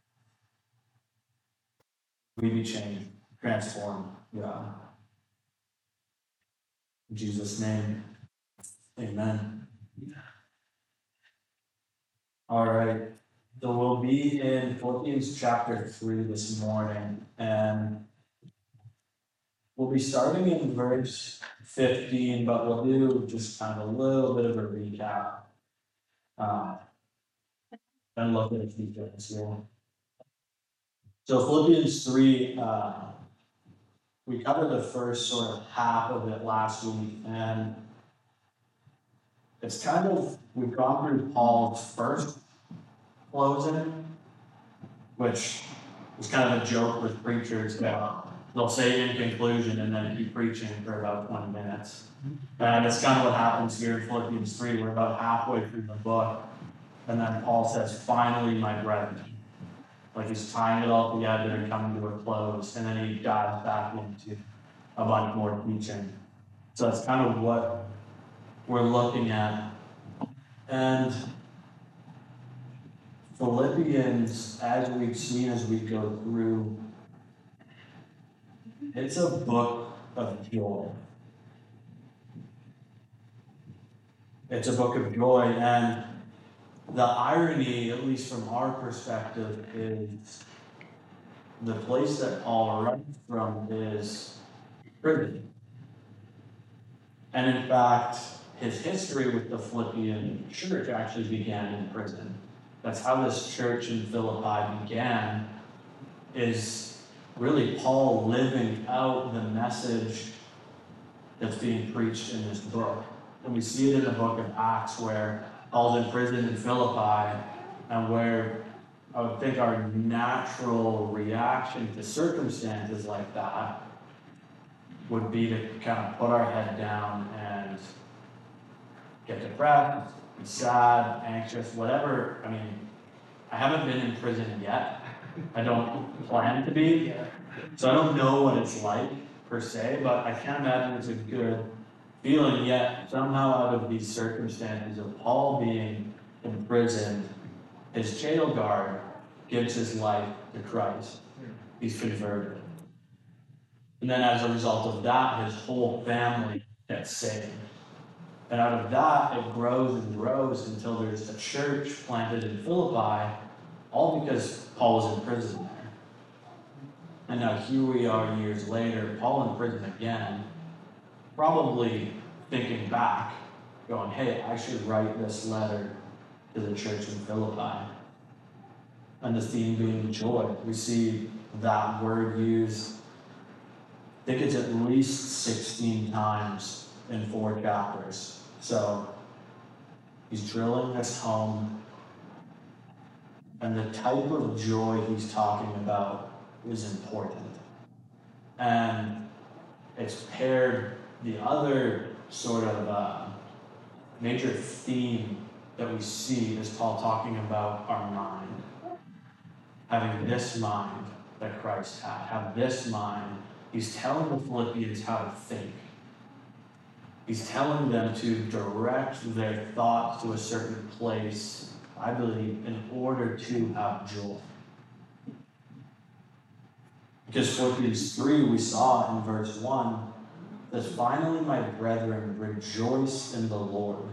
Speaker 2: We be changed, transformed, God. In Jesus' name, amen. All right. So we'll be in Philippians chapter three this morning, and we'll be starting in verse fifteen, but we'll do just kind of a little bit of a recap uh, and look at a few things here. So Philippians three, uh, we covered the first sort of half of it last week, and it's kind of, we've gone through Paul's first closing, which is kind of a joke with preachers. Yeah. They'll say in conclusion and then keep preaching for about twenty minutes. And it's kind of what happens here in Philippians three. We're about halfway through the book. And then Paul says, finally, my brethren. Like he's tying it all together and coming to a close. And then he dives back into a bunch more teaching. So that's kind of what we're looking at. And Philippians, as we've seen as we go through, it's a book of joy. It's a book of joy, and the irony, at least from our perspective, is the place that Paul writes from is prison. And in fact, his history with the Philippian church actually began in prison. That's how this church in Philippi began, is really Paul living out the message that's being preached in this book. And we see it in the book of Acts where Paul's in prison in Philippi, and where I would think our natural reaction to circumstances like that would be to kind of put our head down and get depressed, be sad, anxious, whatever. I mean, I haven't been in prison yet. I don't plan to be. So I don't know what it's like per se, but I can't imagine it's a good feeling. Yet somehow out of these circumstances of Paul being imprisoned, his jail guard gives his life to Christ. He's converted. And then as a result of that, his whole family gets saved. And out of that, it grows and grows until there's a church planted in Philippi, all because Paul was in prison there. And now here we are years later, Paul in prison again, probably thinking back, going, hey, I should write this letter to the church in Philippi. And the theme being joy. We see that word used, I think it's at least sixteen times in four chapters. So he's drilling this home, and the type of joy he's talking about is important. And it's paired, the other sort of uh, major theme that we see is Paul talking about our mind. Having this mind that Christ had, have this mind. He's telling the Philippians how to think. He's telling them to direct their thoughts to a certain place, I believe, in order to have joy. Because Philippians three, we saw in verse one, says, finally, my brethren, rejoice in the Lord.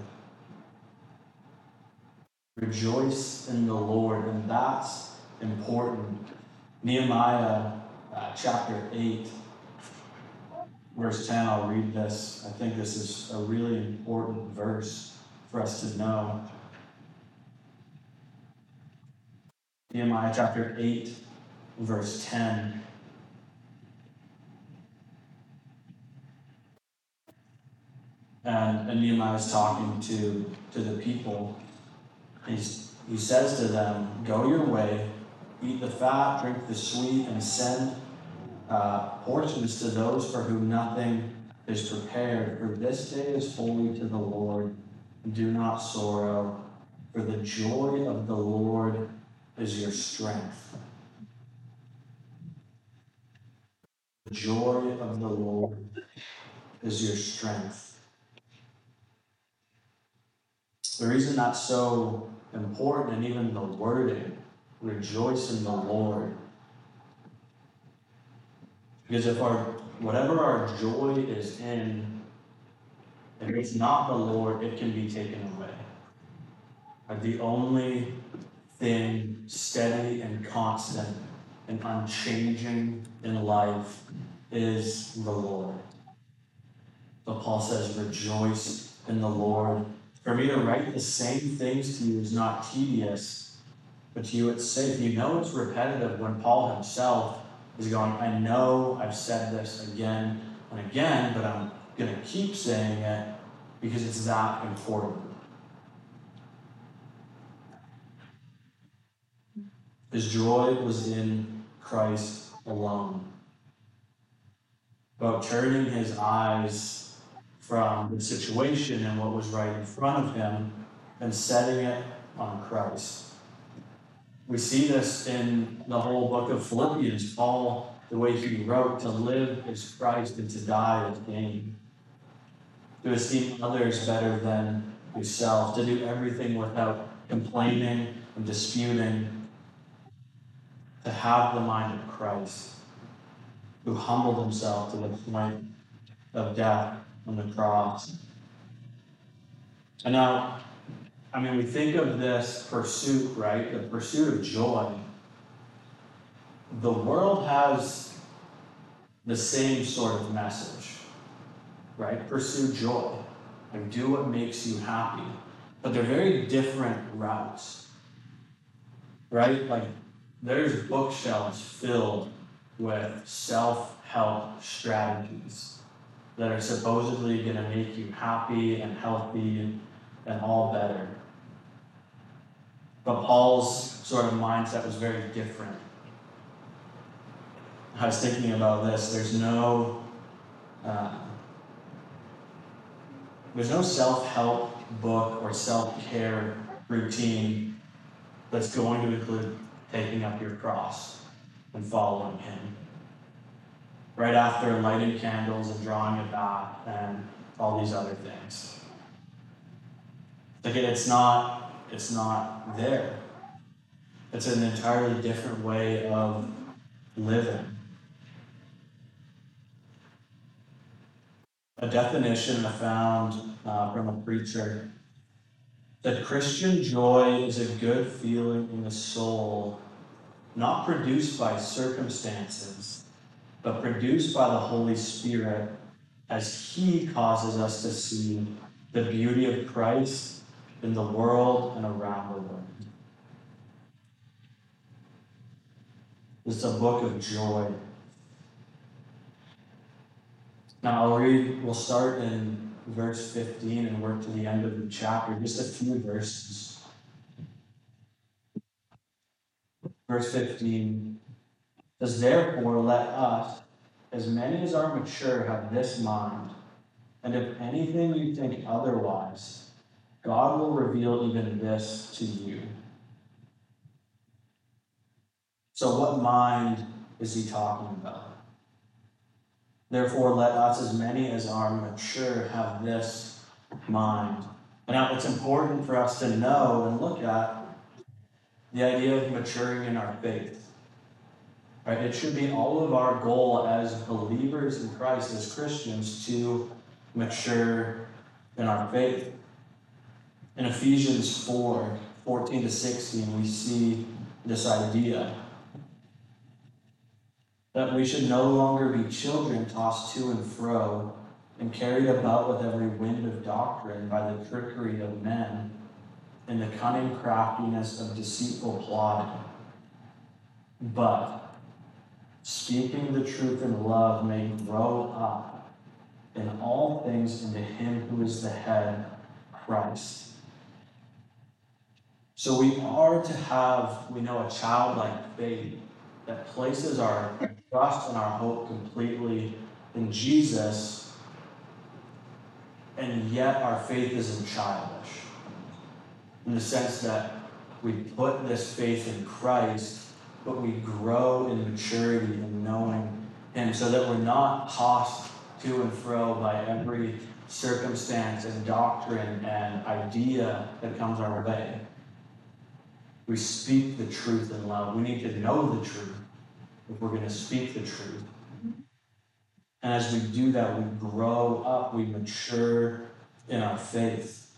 Speaker 2: Rejoice in the Lord, and that's important. Nehemiah uh, chapter eight, verse ten, I'll read this. I think this is a really important verse for us to know. Nehemiah chapter eight, verse ten. And, and Nehemiah is talking to, to the people. He's, he says to them, go your way, eat the fat, drink the sweet, and send uh, portions to those for whom nothing is prepared. For this day is holy to the Lord. Do not sorrow, for the joy of the Lord is your strength. The joy of the Lord is your strength. The reason that's so important, and even the wording, rejoice in the Lord, because if our, whatever our joy is in, if it's not the Lord, it can be taken away. But the only thing steady and constant and unchanging in life is the Lord. So Paul says, rejoice in the Lord. For me to write the same things to you is not tedious, but to you it's safe. You know it's repetitive when Paul himself is going, I know I've said this again and again, but I'm going to keep saying it because it's that important. His joy was in Christ alone. About turning his eyes from the situation and what was right in front of him and setting it on Christ. We see this in the whole book of Philippians. Paul, the way he wrote, to live is Christ and to die is gain. To esteem others better than yourself, to do everything without complaining and disputing, to have the mind of Christ, who humbled himself to the point of death on the cross. And now, I mean, we think of this pursuit, right? The pursuit of joy. The world has the same sort of message, right? Pursue joy. Like, do what makes you happy. But they're very different routes, right? Like, there's bookshelves filled with self-help strategies that are supposedly going to make you happy and healthy and, and all better. But Paul's sort of mindset was very different. I was thinking about this. There's no, uh, there's no self-help book or self-care routine that's going to include taking up your cross and following him. Right after lighting candles and drawing a bath and all these other things. Again, it's not, it's not there. It's an entirely different way of living. A definition I found uh, from a preacher that Christian joy is a good feeling in the soul, not produced by circumstances, but produced by the Holy Spirit as he causes us to see the beauty of Christ in the world and around the world. It's a book of joy. Now I'll read, we'll start in verse fifteen and work to the end of the chapter, just a few verses. Verse fifteen says, therefore let us, as many as are mature, have this mind, and if anything you think otherwise, God will reveal even this to you. So what mind is he talking about? Therefore, let us, as many as are mature, have this mind. And now it's important for us to know and look at the idea of maturing in our faith. right? It should be all of our goal as believers in Christ, as Christians, to mature in our faith. In Ephesians four, fourteen to sixteen, we see this idea that we should no longer be children tossed to and fro and carried about with every wind of doctrine by the trickery of men and the cunning craftiness of deceitful plotting. But speaking the truth in love may grow up in all things into him who is the head, Christ. So we are to have, we know, a childlike faith that places our trust and our hope completely in Jesus, and yet our faith isn't childish. In the sense that we put this faith in Christ, but we grow in maturity in knowing him, so that we're not tossed to and fro by every circumstance and doctrine and idea that comes our way. We speak the truth in love. We need to know the truth if we're going to speak the truth. And as we do that, we grow up, we mature in our faith.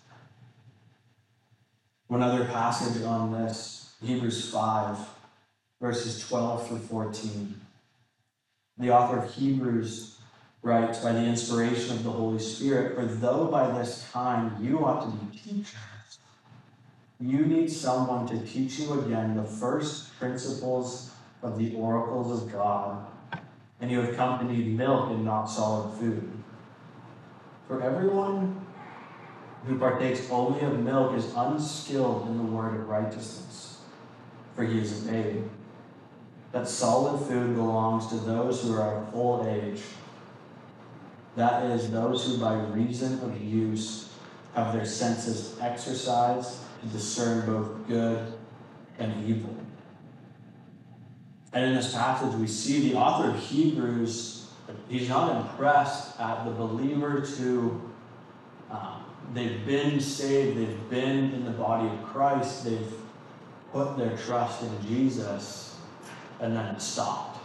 Speaker 2: One other passage on this, Hebrews five, verses twelve through fourteen. The author of Hebrews writes, by the inspiration of the Holy Spirit, for though by this time you ought to be teachers, you need someone to teach you again the first principles of the oracles of God, and you have come to need milk and not solid food. For everyone who partakes only of milk is unskilled in the word of righteousness, for he is a babe. But solid food belongs to those who are of full age, that is, those who by reason of use have their senses exercised to discern both good and evil. And in this passage, we see the author of Hebrews, he's not impressed at the believers who, um, they've been saved, they've been in the body of Christ, they've put their trust in Jesus, and then it stopped.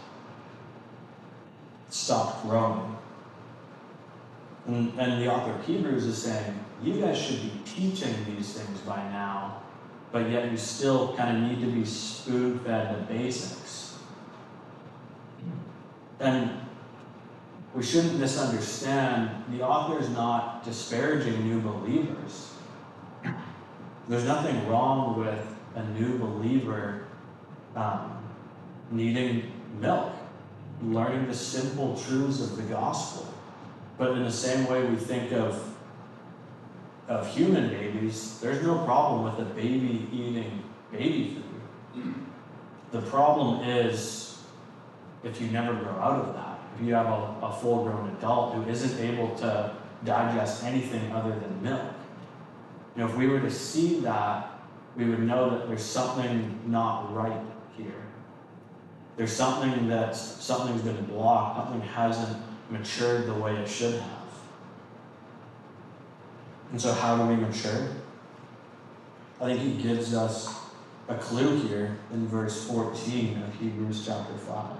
Speaker 2: It stopped growing. And, and the author of Hebrews is saying, you guys should be teaching these things by now, but yet you still kind of need to be spoon-fed the basics. And we shouldn't misunderstand, the author is not disparaging new believers. There's nothing wrong with a new believer um, needing milk, learning the simple truths of the gospel. But in the same way we think of, of human babies, there's no problem with a baby eating baby food. The problem is if you never grow out of that. If you have a, a full-grown adult who isn't able to digest anything other than milk. You know, if we were to see that, we would know that there's something not right here. There's something that's, something's been blocked, something hasn't matured the way it should have. And so how do we mature? I think he gives us a clue here in verse fourteen of Hebrews chapter five.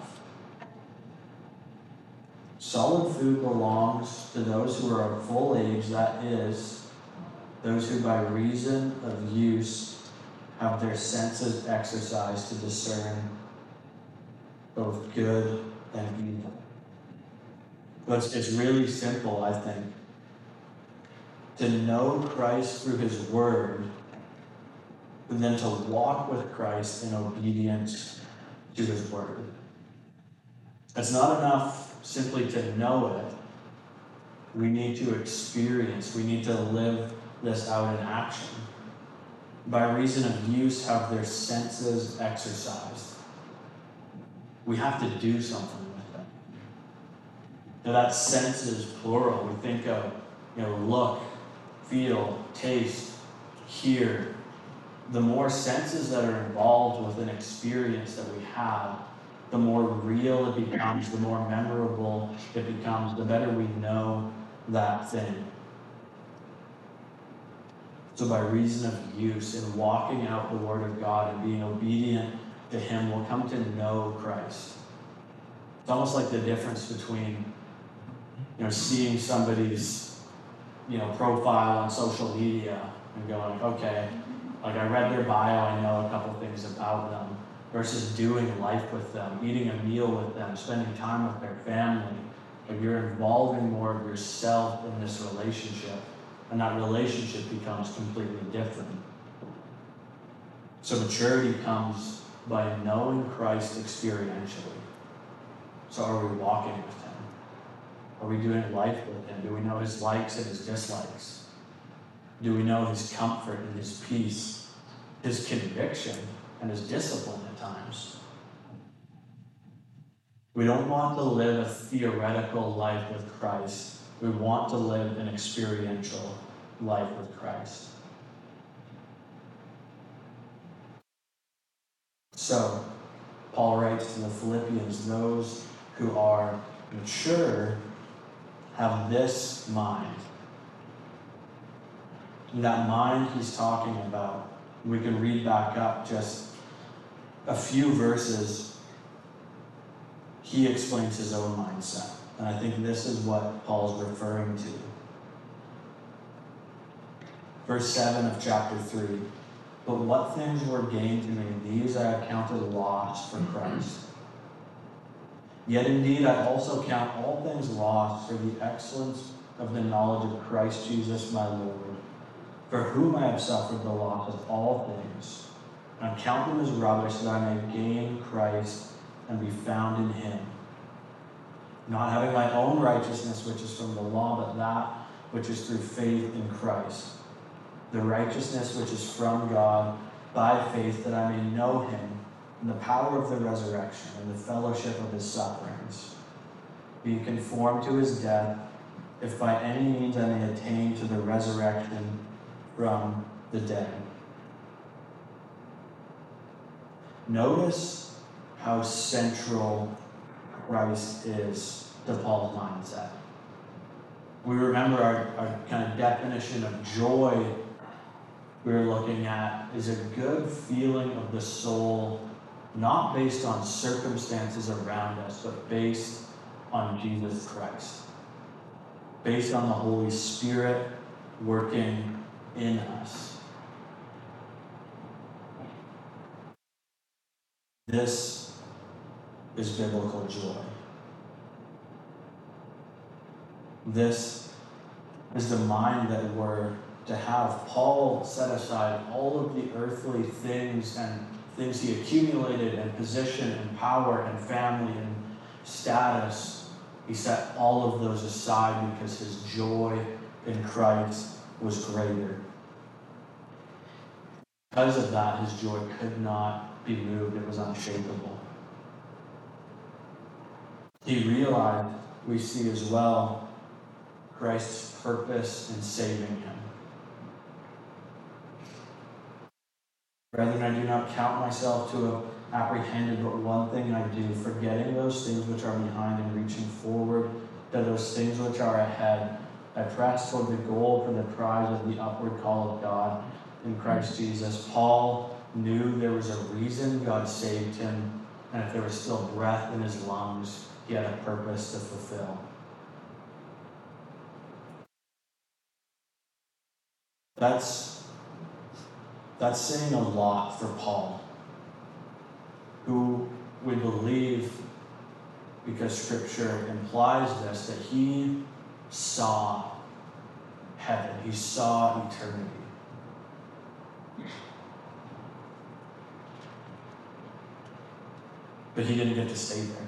Speaker 2: Solid food belongs to those who are of full age, that is, those who by reason of use have their senses exercised to discern both good and evil. But it's, it's really simple, I think. To know Christ through his word, and then to walk with Christ in obedience to his word. It's not enough simply to know it. We need to experience, we need to live this out in action. By reason of use, have their senses exercised. We have to do something with them. Now that sense is plural. We think of, you know, look, feel, taste, hear. The more senses that are involved with an experience that we have, the more real it becomes, the more memorable it becomes, the better we know that thing. So by reason of use, in walking out the Word of God and being obedient to him, we'll come to know Christ. It's almost like the difference between, you know, seeing somebody's, you know, profile on social media and going, okay, like I read their bio, I know a couple things about them, versus doing life with them, eating a meal with them, spending time with their family. Like you're involving more of yourself in this relationship, and that relationship becomes completely different. So maturity comes by knowing Christ experientially. So are we walking with him? Are we doing life with him? Do we know his likes and his dislikes? Do we know his comfort and his peace, his conviction and his discipline at times? We don't want to live a theoretical life with Christ. We want to live an experiential life with Christ. So, Paul writes to the Philippians, those who are mature have this mind. And that mind he's talking about, we can read back up just a few verses. He explains his own mindset. And I think this is what Paul's referring to. Verse seven of chapter three. But what things were gained to me, these I have counted loss for Christ. Yet indeed I also count all things lost for the excellence of the knowledge of Christ Jesus my Lord, for whom I have suffered the loss of all things, and count them as rubbish that I may gain Christ and be found in him, not having my own righteousness which is from the law, but that which is through faith in Christ, the righteousness which is from God by faith, that I may know him and the power of the resurrection and the fellowship of his sufferings, being conformed to his death, if by any means I may attain to the resurrection from the dead. Notice how central Christ is to Paul's mindset. We remember our, our kind of definition of joy we were looking at is a good feeling of the soul, not based on circumstances around us, but based on Jesus Christ. Based on the Holy Spirit working in us. This is biblical joy. This is the mind that we're to have. Paul set aside all of the earthly things and things he accumulated, and position and power and family and status. He set all of those aside because his joy in Christ was greater. Because of that, his joy could not be moved. It was unshakable. He realized, we see as well, Christ's purpose in saving him. Brethren, I do not count myself to have apprehended, but one thing I do, forgetting those things which are behind and reaching forward to those things which are ahead. I press toward the goal for the prize of the upward call of God in Christ Jesus. Paul knew there was a reason God saved him, and if there was still breath in his lungs, he had a purpose to fulfill. That's That's saying a lot for Paul, who we believe, because Scripture implies this, that he saw heaven, he saw eternity. But he didn't get to stay there.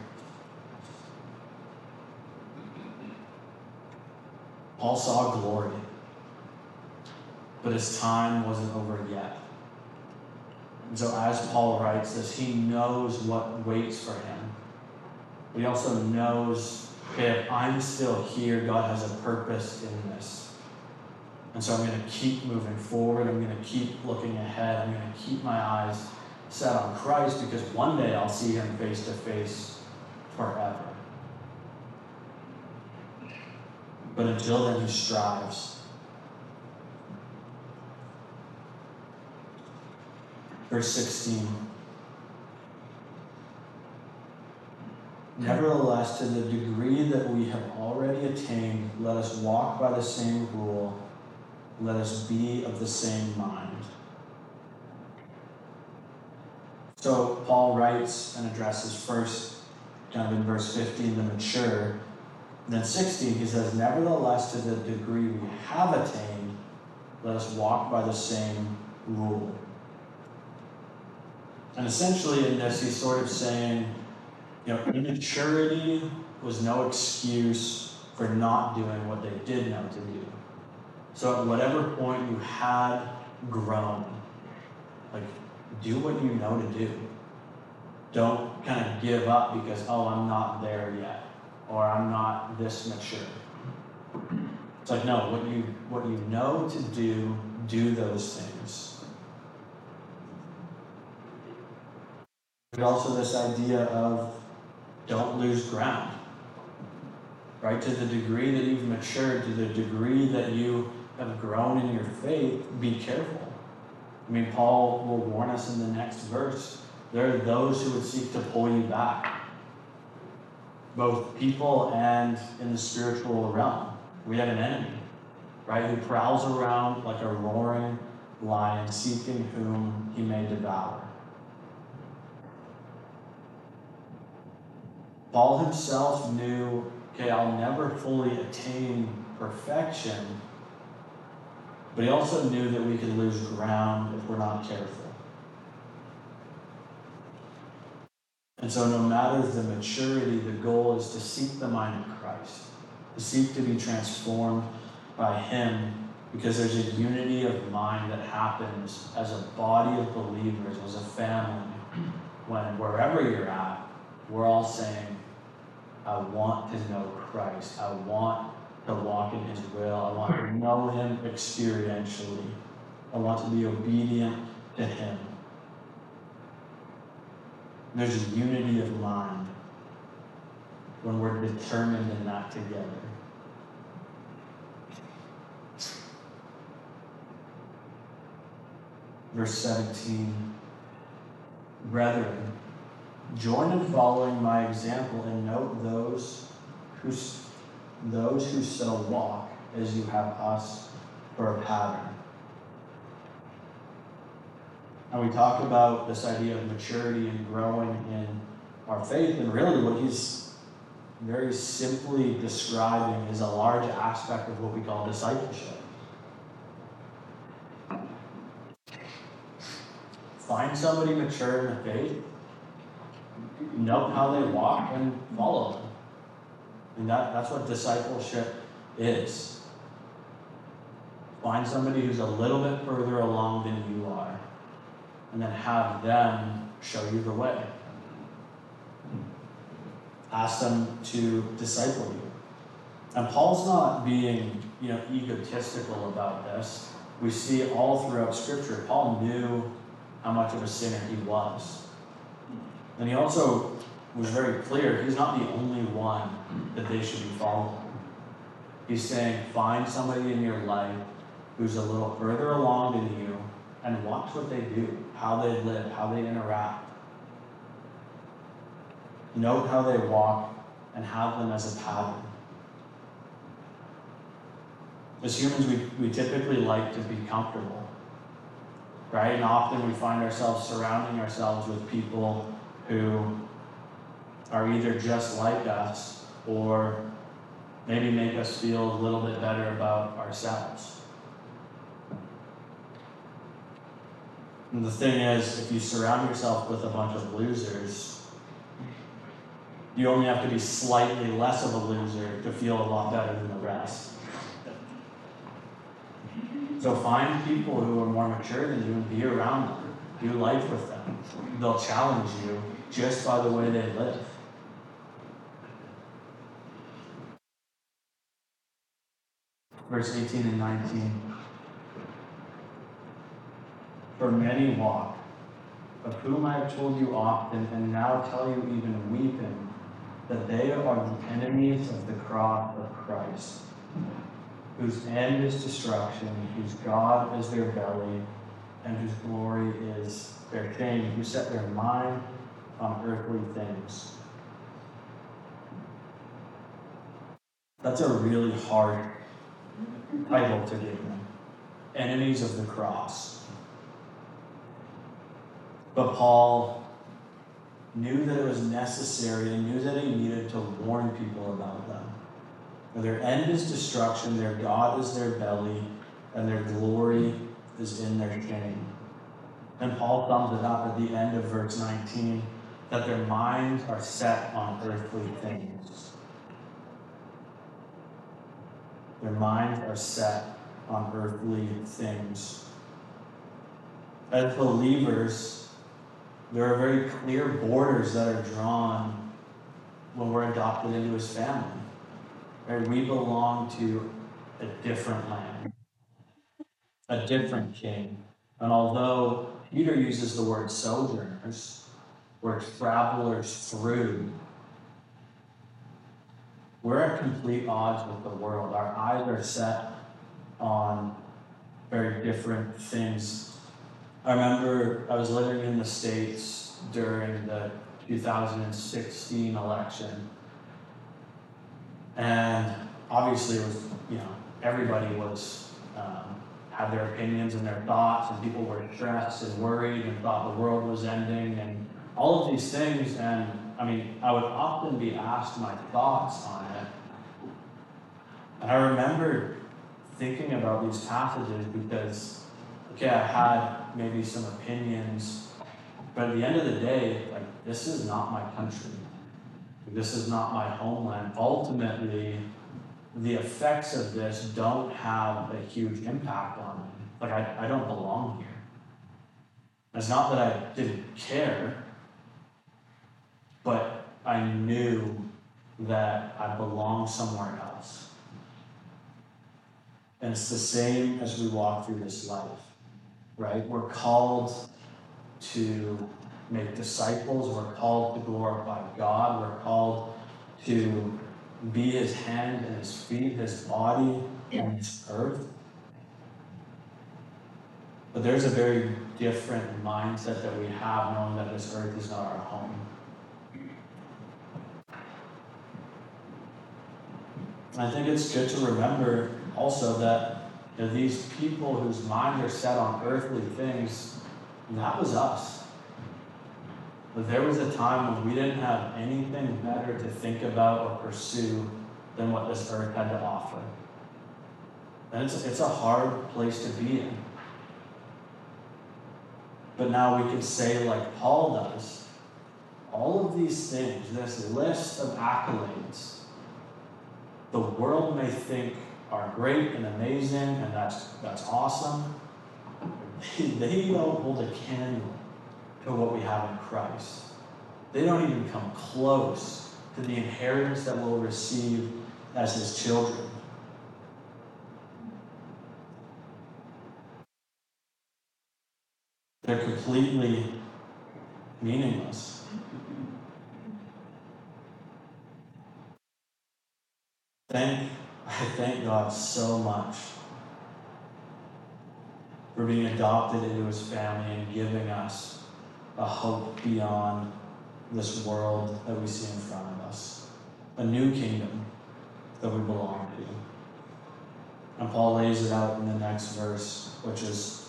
Speaker 2: Paul saw glory, but his time wasn't over yet. And so as Paul writes this, he knows what waits for him. But he also knows, okay, if I'm still here, God has a purpose in this. And so I'm going to keep moving forward. I'm going to keep looking ahead. I'm going to keep my eyes set on Christ, because one day I'll see him face to face forever. But until then, he strives. Verse sixteen. Nevertheless, to the degree that we have already attained, let us walk by the same rule, let us be of the same mind. So Paul writes and addresses first, kind of in verse fifteen, the mature. And then sixteen, he says, nevertheless, to the degree we have attained, let us walk by the same rule. And essentially in this, he's sort of saying, you know, immaturity was no excuse for not doing what they did know to do. So at whatever point you had grown, like, do what you know to do. Don't kind of give up because, oh, I'm not there yet, or I'm not this mature. It's like, no, what you what you know to do, do those things. But also this idea of don't lose ground, right? To the degree that you've matured, to the degree that you have grown in your faith, be careful. I mean, Paul will warn us in the next verse. There are those who would seek to pull you back, both people and in the spiritual realm. We have an enemy, right, who prowls around like a roaring lion, seeking whom he may devour. Paul himself knew, okay, I'll never fully attain perfection, but he also knew that we could lose ground if we're not careful. And so no matter the maturity, the goal is to seek the mind of Christ, to seek to be transformed by him, because there's a unity of mind that happens as a body of believers, as a family, when wherever you're at, we're all saying, I want to know Christ. I want to walk in his will. I want to know him experientially. I want to be obedient to him. There's a unity of mind when we're determined in that together. Verse seventeen, brethren, join in following my example and note those who, those who so walk as you have us for a pattern. And we talk about this idea of maturity and growing in our faith, and really what he's very simply describing is a large aspect of what we call discipleship. Find somebody mature in the faith, note how they walk, and follow them. And that, that's what discipleship is. Find somebody who's a little bit further along than you are, and then have them show you the way. Ask them to disciple you. And Paul's not being, you know, egotistical about this. We see all throughout Scripture, Paul knew how much of a sinner he was. And he also was very clear, he's not the only one that they should be following. He's saying, find somebody in your life who's a little further along than you, and watch what they do, how they live, how they interact. Note how they walk and have them as a pattern. As humans, we, we typically like to be comfortable, right? And often we find ourselves surrounding ourselves with people who are either just like us or maybe make us feel a little bit better about ourselves. And the thing is, if you surround yourself with a bunch of losers, you only have to be slightly less of a loser to feel a lot better than the rest. So find people who are more mature than you and be around them. Do life with them. They'll challenge you just by the way they live. Verse eighteen and nineteen. For many walk, of whom I have told you often, and now tell you even weeping, that they are the enemies of the cross of Christ, whose end is destruction, whose God is their belly, and whose glory is their shame, who set their mind on earthly things. That's a really hard title to give them. Enemies of the cross. But Paul knew that it was necessary and knew that he needed to warn people about them. Their end is destruction, their God is their belly, and their glory is in their shame. And Paul sums it up at the end of verse nineteen, that their minds are set on earthly things. Their minds are set on earthly things. As believers, there are very clear borders that are drawn when we're adopted into his family. Right? We belong to a different land, a different king. And although Peter uses the word sojourners, we're travelers through, we're at complete odds with the world. Our eyes are set on very different things. I remember I was living in the States during the two thousand sixteen election. And obviously it was, you know, everybody was, um, had their opinions and their thoughts, and people were stressed and worried and thought the world was ending and all of these things. And I mean, I would often be asked my thoughts on it. And I remember thinking about these passages because, okay, I had maybe some opinions, but at the end of the day, like, this is not my country. This is not my homeland. Ultimately, the effects of this don't have a huge impact on me. Like, I, I don't belong here. It's not that I didn't care, but I knew that I belong somewhere else. And it's the same as we walk through this life, right? We're called to make disciples. We're called to glorify God. We're called to be his hand and his feet, his body and his earth. But there's a very different mindset that we have, knowing that this earth is not our home. I think it's good to remember also that, you know, these people whose minds are set on earthly things, that was us. But there was a time when we didn't have anything better to think about or pursue than what this earth had to offer. And it's, it's a hard place to be in. But now we can say, like Paul does, all of these things, this list of accolades, the world may think are great and amazing, and that's that's awesome. They don't hold a candle to what we have in Christ. They don't even come close to the inheritance that we'll receive as his children. They're completely meaningless. Thank, I thank God so much for being adopted into his family and giving us a hope beyond this world that we see in front of us. A new kingdom that we belong to. And Paul lays it out in the next verse, which is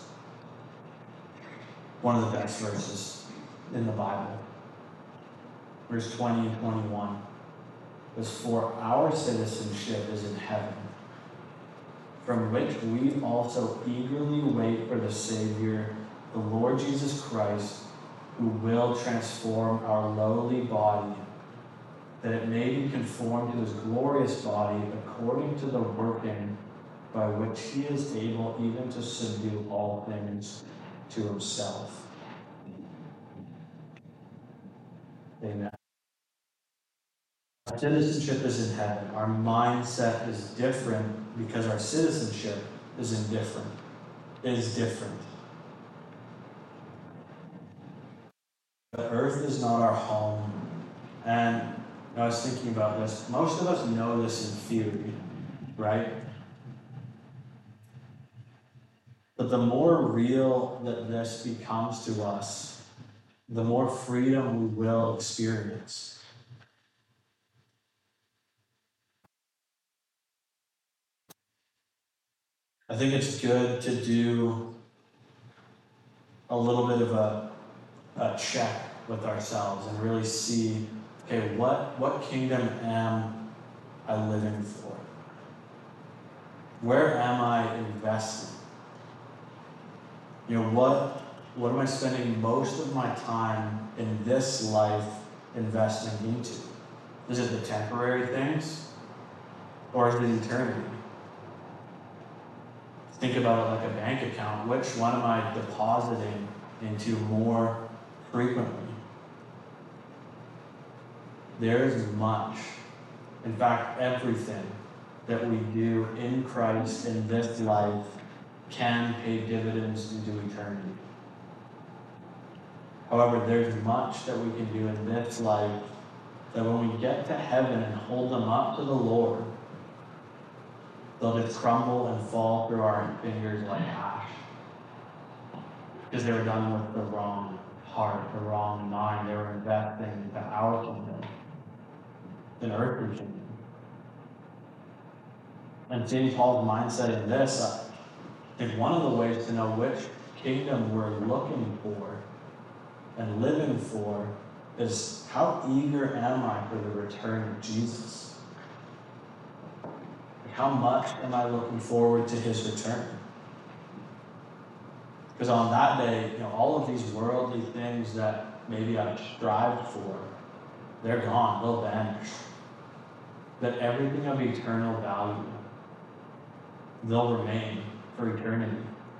Speaker 2: one of the best verses in the Bible. Verse twenty and twenty-one. Is for our citizenship is in heaven, from which we also eagerly wait for the Savior, the Lord Jesus Christ, who will transform our lowly body, that it may be conformed to his glorious body, according to the working by which he is able even to subdue all things to himself. Amen. Our citizenship is in heaven. Our mindset is different because our citizenship is indifferent. It is different. The earth is not our home. And I was thinking about this. Most of us know this in theory, right? But the more real that this becomes to us, the more freedom we will experience. I think it's good to do a little bit of a, a check with ourselves and really see, okay, what, what kingdom am I living for? Where am I investing? You know, what, what am I spending most of my time in this life investing into? Is it the temporary things? Or is it eternity? Think about it like a bank account. Which one am I depositing into more frequently? There is much, in fact, everything that we do in Christ in this life can pay dividends into eternity. However, there's much that we can do in this life that when we get to heaven and hold them up to the Lord, they'll just crumble and fall through our fingers like ash. Because they were done with the wrong heart, the wrong mind. They were investing into our kingdom, an earthly kingdom. And Saint Paul's mindset in this, I think one of the ways to know which kingdom we're looking for and living for is how eager am I for the return of Jesus? How much am I looking forward to his return? Because on that day, you know, all of these worldly things that maybe I've strived for, they're gone, they'll vanish. But everything of eternal value, they'll remain for eternity.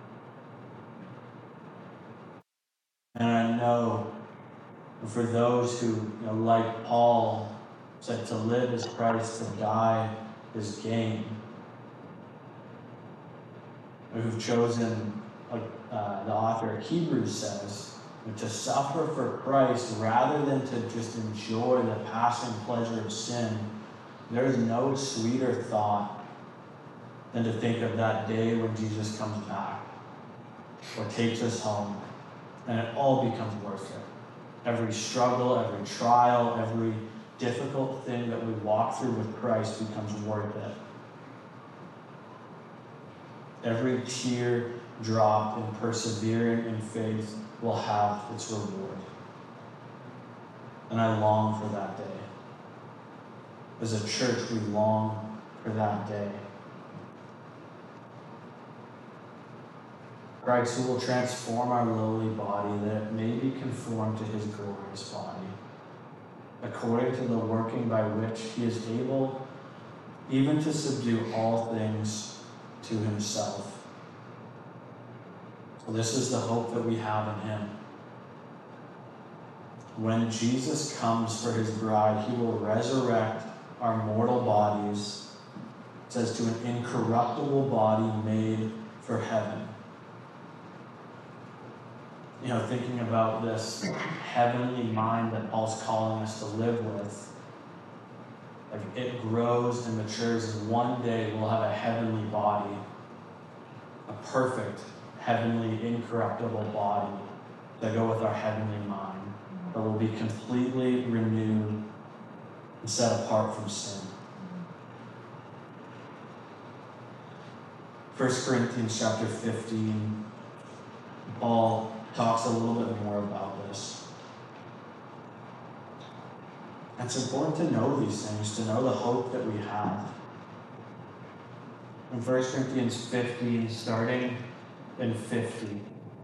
Speaker 2: And I know for those who, you know, like Paul said, to live is Christ, to die is gain, who've chosen, like uh, the author of Hebrews says, to suffer for Christ rather than to just enjoy the passing pleasure of sin. There is no sweeter thought than to think of that day when Jesus comes back or takes us home, and it all becomes worth it. Every struggle, every trial, every difficult thing that we walk through with Christ becomes worth it. Every tear dropped in persevering in faith will have its reward. And I long for that day. As a church, we long for that day. Christ, who will transform our lowly body that it may be conformed to his glorious body, according to the working by which he is able even to subdue all things to himself. So this is the hope that we have in him. When Jesus comes for his bride, he will resurrect our mortal bodies, it says, to an incorruptible body made for heaven. You know, thinking about this heavenly mind that Paul's calling us to live with, like it grows and matures, and one day we'll have a heavenly body, a perfect, heavenly, incorruptible body that go with our heavenly mind, that will be completely renewed and set apart from sin. First Corinthians chapter fifteen, Paul talks a little bit more about this. It's important to know these things, to know the hope that we have. In First Corinthians fifteen, starting in fifty.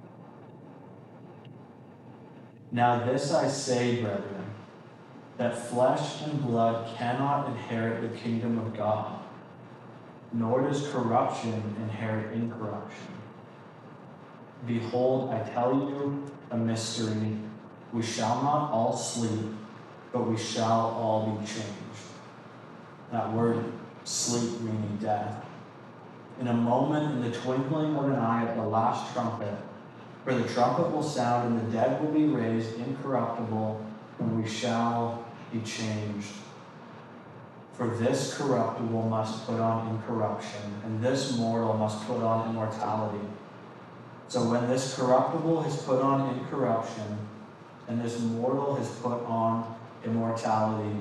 Speaker 2: Now this I say, brethren, that flesh and blood cannot inherit the kingdom of God, nor does corruption inherit incorruption. Behold, I tell you a mystery. We shall not all sleep, but we shall all be changed. That word sleep meaning death. In a moment, in the twinkling of an eye at the last trumpet, for the trumpet will sound and the dead will be raised incorruptible, and we shall be changed. For this corruptible must put on incorruption, and this mortal must put on immortality. So when this corruptible has put on incorruption, and this mortal has put on immortality,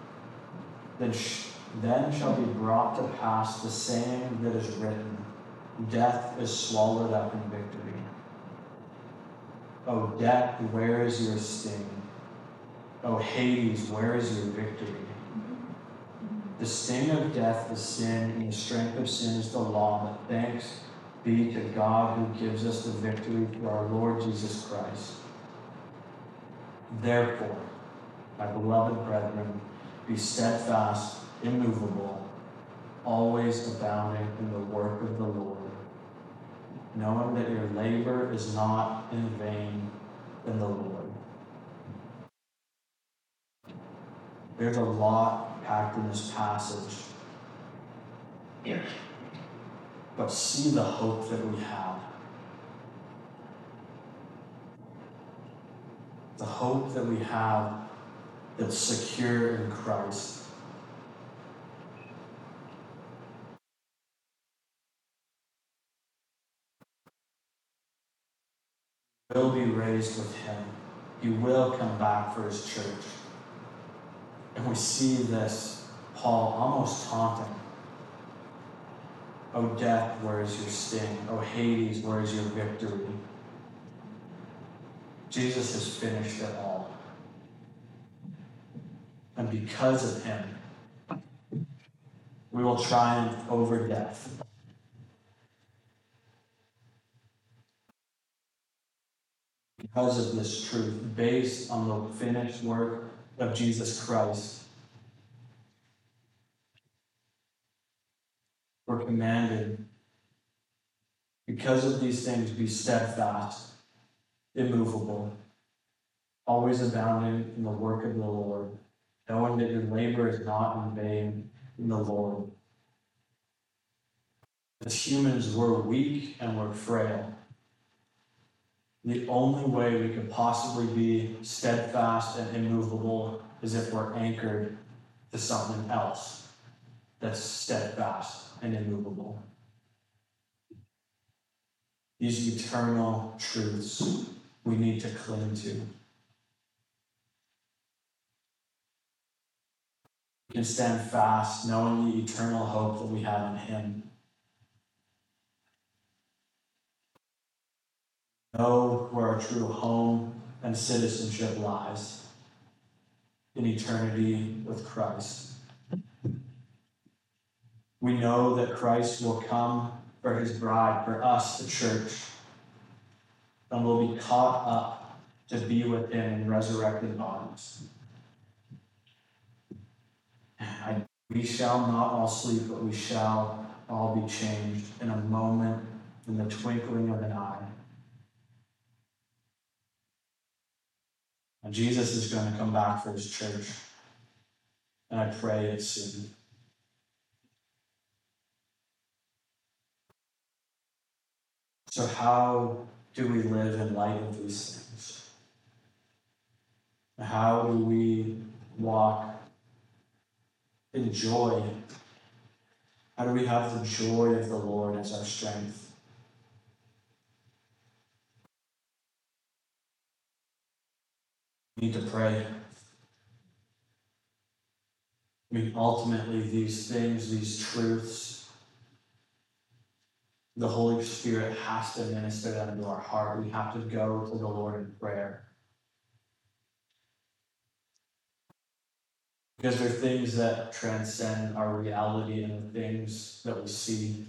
Speaker 2: then, sh- then shall be brought to pass the saying that is written, Death is swallowed up in victory. O death, where is your sting? O Hades, where is your victory? The sting of death is sin, and the strength of sin is the law, but thanks be to God who gives us the victory through our Lord Jesus Christ. Therefore, my beloved brethren, be steadfast, immovable, always abounding in the work of the Lord, knowing that your labor is not in vain in the Lord. There's a lot packed in this passage. But see the hope that we have. The hope that we have that's secure in Christ. He will be raised with him. He will come back for his church. And we see this, Paul almost taunting. O death, where is your sting? O Hades, where is your victory? Jesus has finished it all. And because of him, we will triumph over death. Because of this truth, based on the finished work of Jesus Christ, we're commanded, because of these things, be steadfast, immovable, always abounding in the work of the Lord, knowing that your labor is not in vain in the Lord. As humans, we're weak and we're frail. The only way we could possibly be steadfast and immovable is if we're anchored to something else that's steadfast and immovable. These eternal truths we need to cling to. We can stand fast knowing the eternal hope that we have in him. Know where our true home and citizenship lies, in eternity with Christ. We know that Christ will come for his bride, for us, the church, and will be caught up to be with him in resurrected bodies. I, we shall not all sleep, but we shall all be changed in a moment, in the twinkling of an eye. And Jesus is going to come back for his church, and I pray it's soon. So how do we live in light of these things? How do we walk in joy? How do we have the joy of the Lord as our strength? We need to pray. I mean, ultimately, these things, these truths, the Holy Spirit has to minister them to our heart. We have to go to the Lord in prayer. Because they're things that transcend our reality and the things that we see.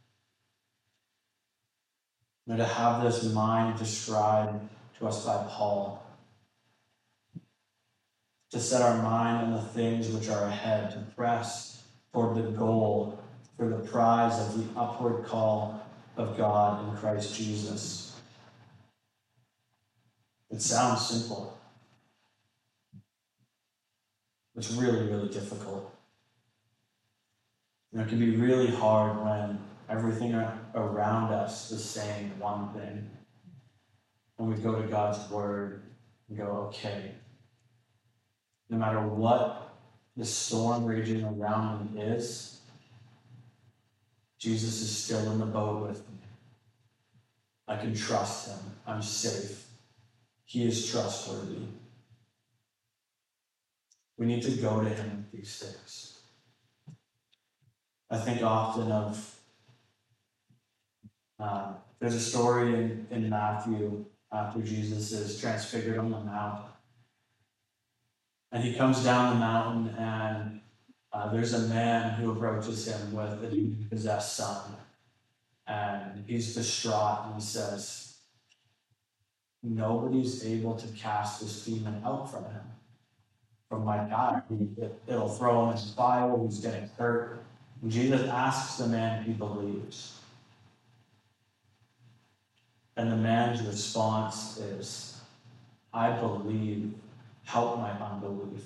Speaker 2: And to have this mind described to us by Paul, to set our mind on the things which are ahead, to press toward the goal for the prize of the upward call of God in Christ Jesus. It sounds simple. It's really, really difficult. And it can be really hard when everything around us is saying one thing. And we go to God's word and go, okay, no matter what the storm raging around me is, Jesus is still in the boat with me. I can trust him. I'm safe. He is trustworthy. We need to go to him with these things. I think often of Uh, there's a story in, in Matthew after Jesus is transfigured on the mount. And he comes down the mountain, and uh, there's a man who approaches him with a demon-possessed son. And he's distraught, and he says, nobody's able to cast this demon out from him, from my God. It, it'll throw him in fire, he's getting hurt. And Jesus asks the man if he believes. And the man's response is, I believe, help my unbelief.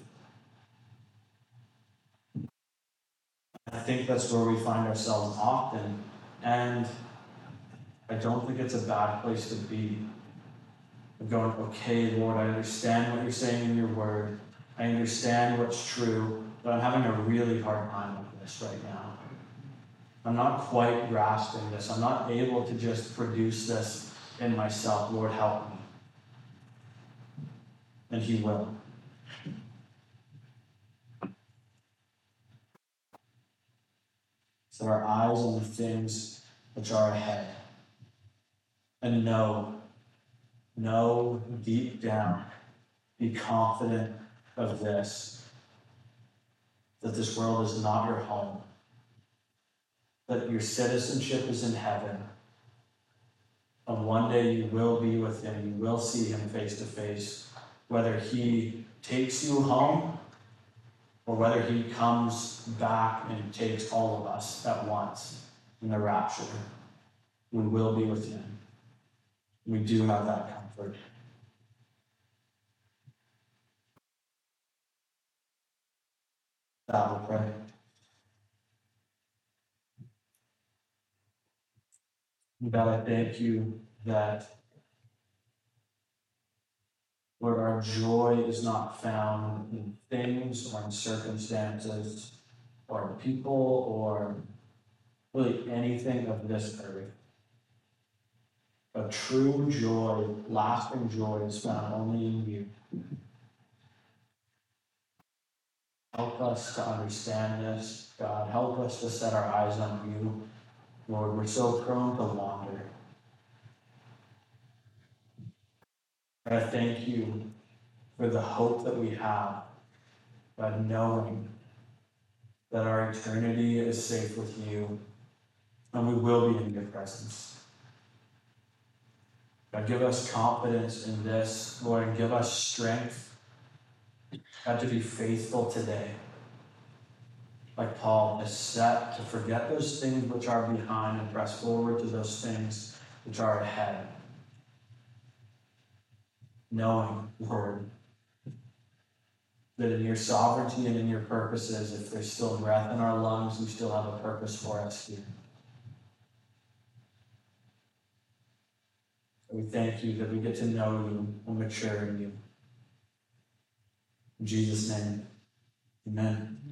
Speaker 2: I think that's where we find ourselves often, and I don't think it's a bad place to be. Of going, okay, Lord, I understand what you're saying in your word. I understand what's true, but I'm having a really hard time with this right now. I'm not quite grasping this. I'm not able to just produce this in myself. Lord, help me. And he will. Set our eyes on the things which are ahead. And know, know deep down, be confident of this, that this world is not your home, that your citizenship is in heaven, and one day you will be with him, you will see him face to face, whether he takes you home or whether he comes back and takes all of us at once in the rapture. We will be with him. We do have that comfort. That will pray. God, I thank you that, Lord, our joy is not found in things or in circumstances or people or really anything of this earth. But true joy, lasting joy is found only in you. Help us to understand this, God. Help us to set our eyes on you. Lord, we're so prone to wander. I thank you for the hope that we have by knowing that our eternity is safe with you and we will be in your presence. God, give us confidence in this, Lord, and give us strength, God, to be faithful today. Like Paul is set to forget those things which are behind and press forward to those things which are ahead. Knowing, Lord, that in your sovereignty and in your purposes, if there's still breath in our lungs, you still have a purpose for us here. We thank you that we get to know you and mature in you. In Jesus' name, amen.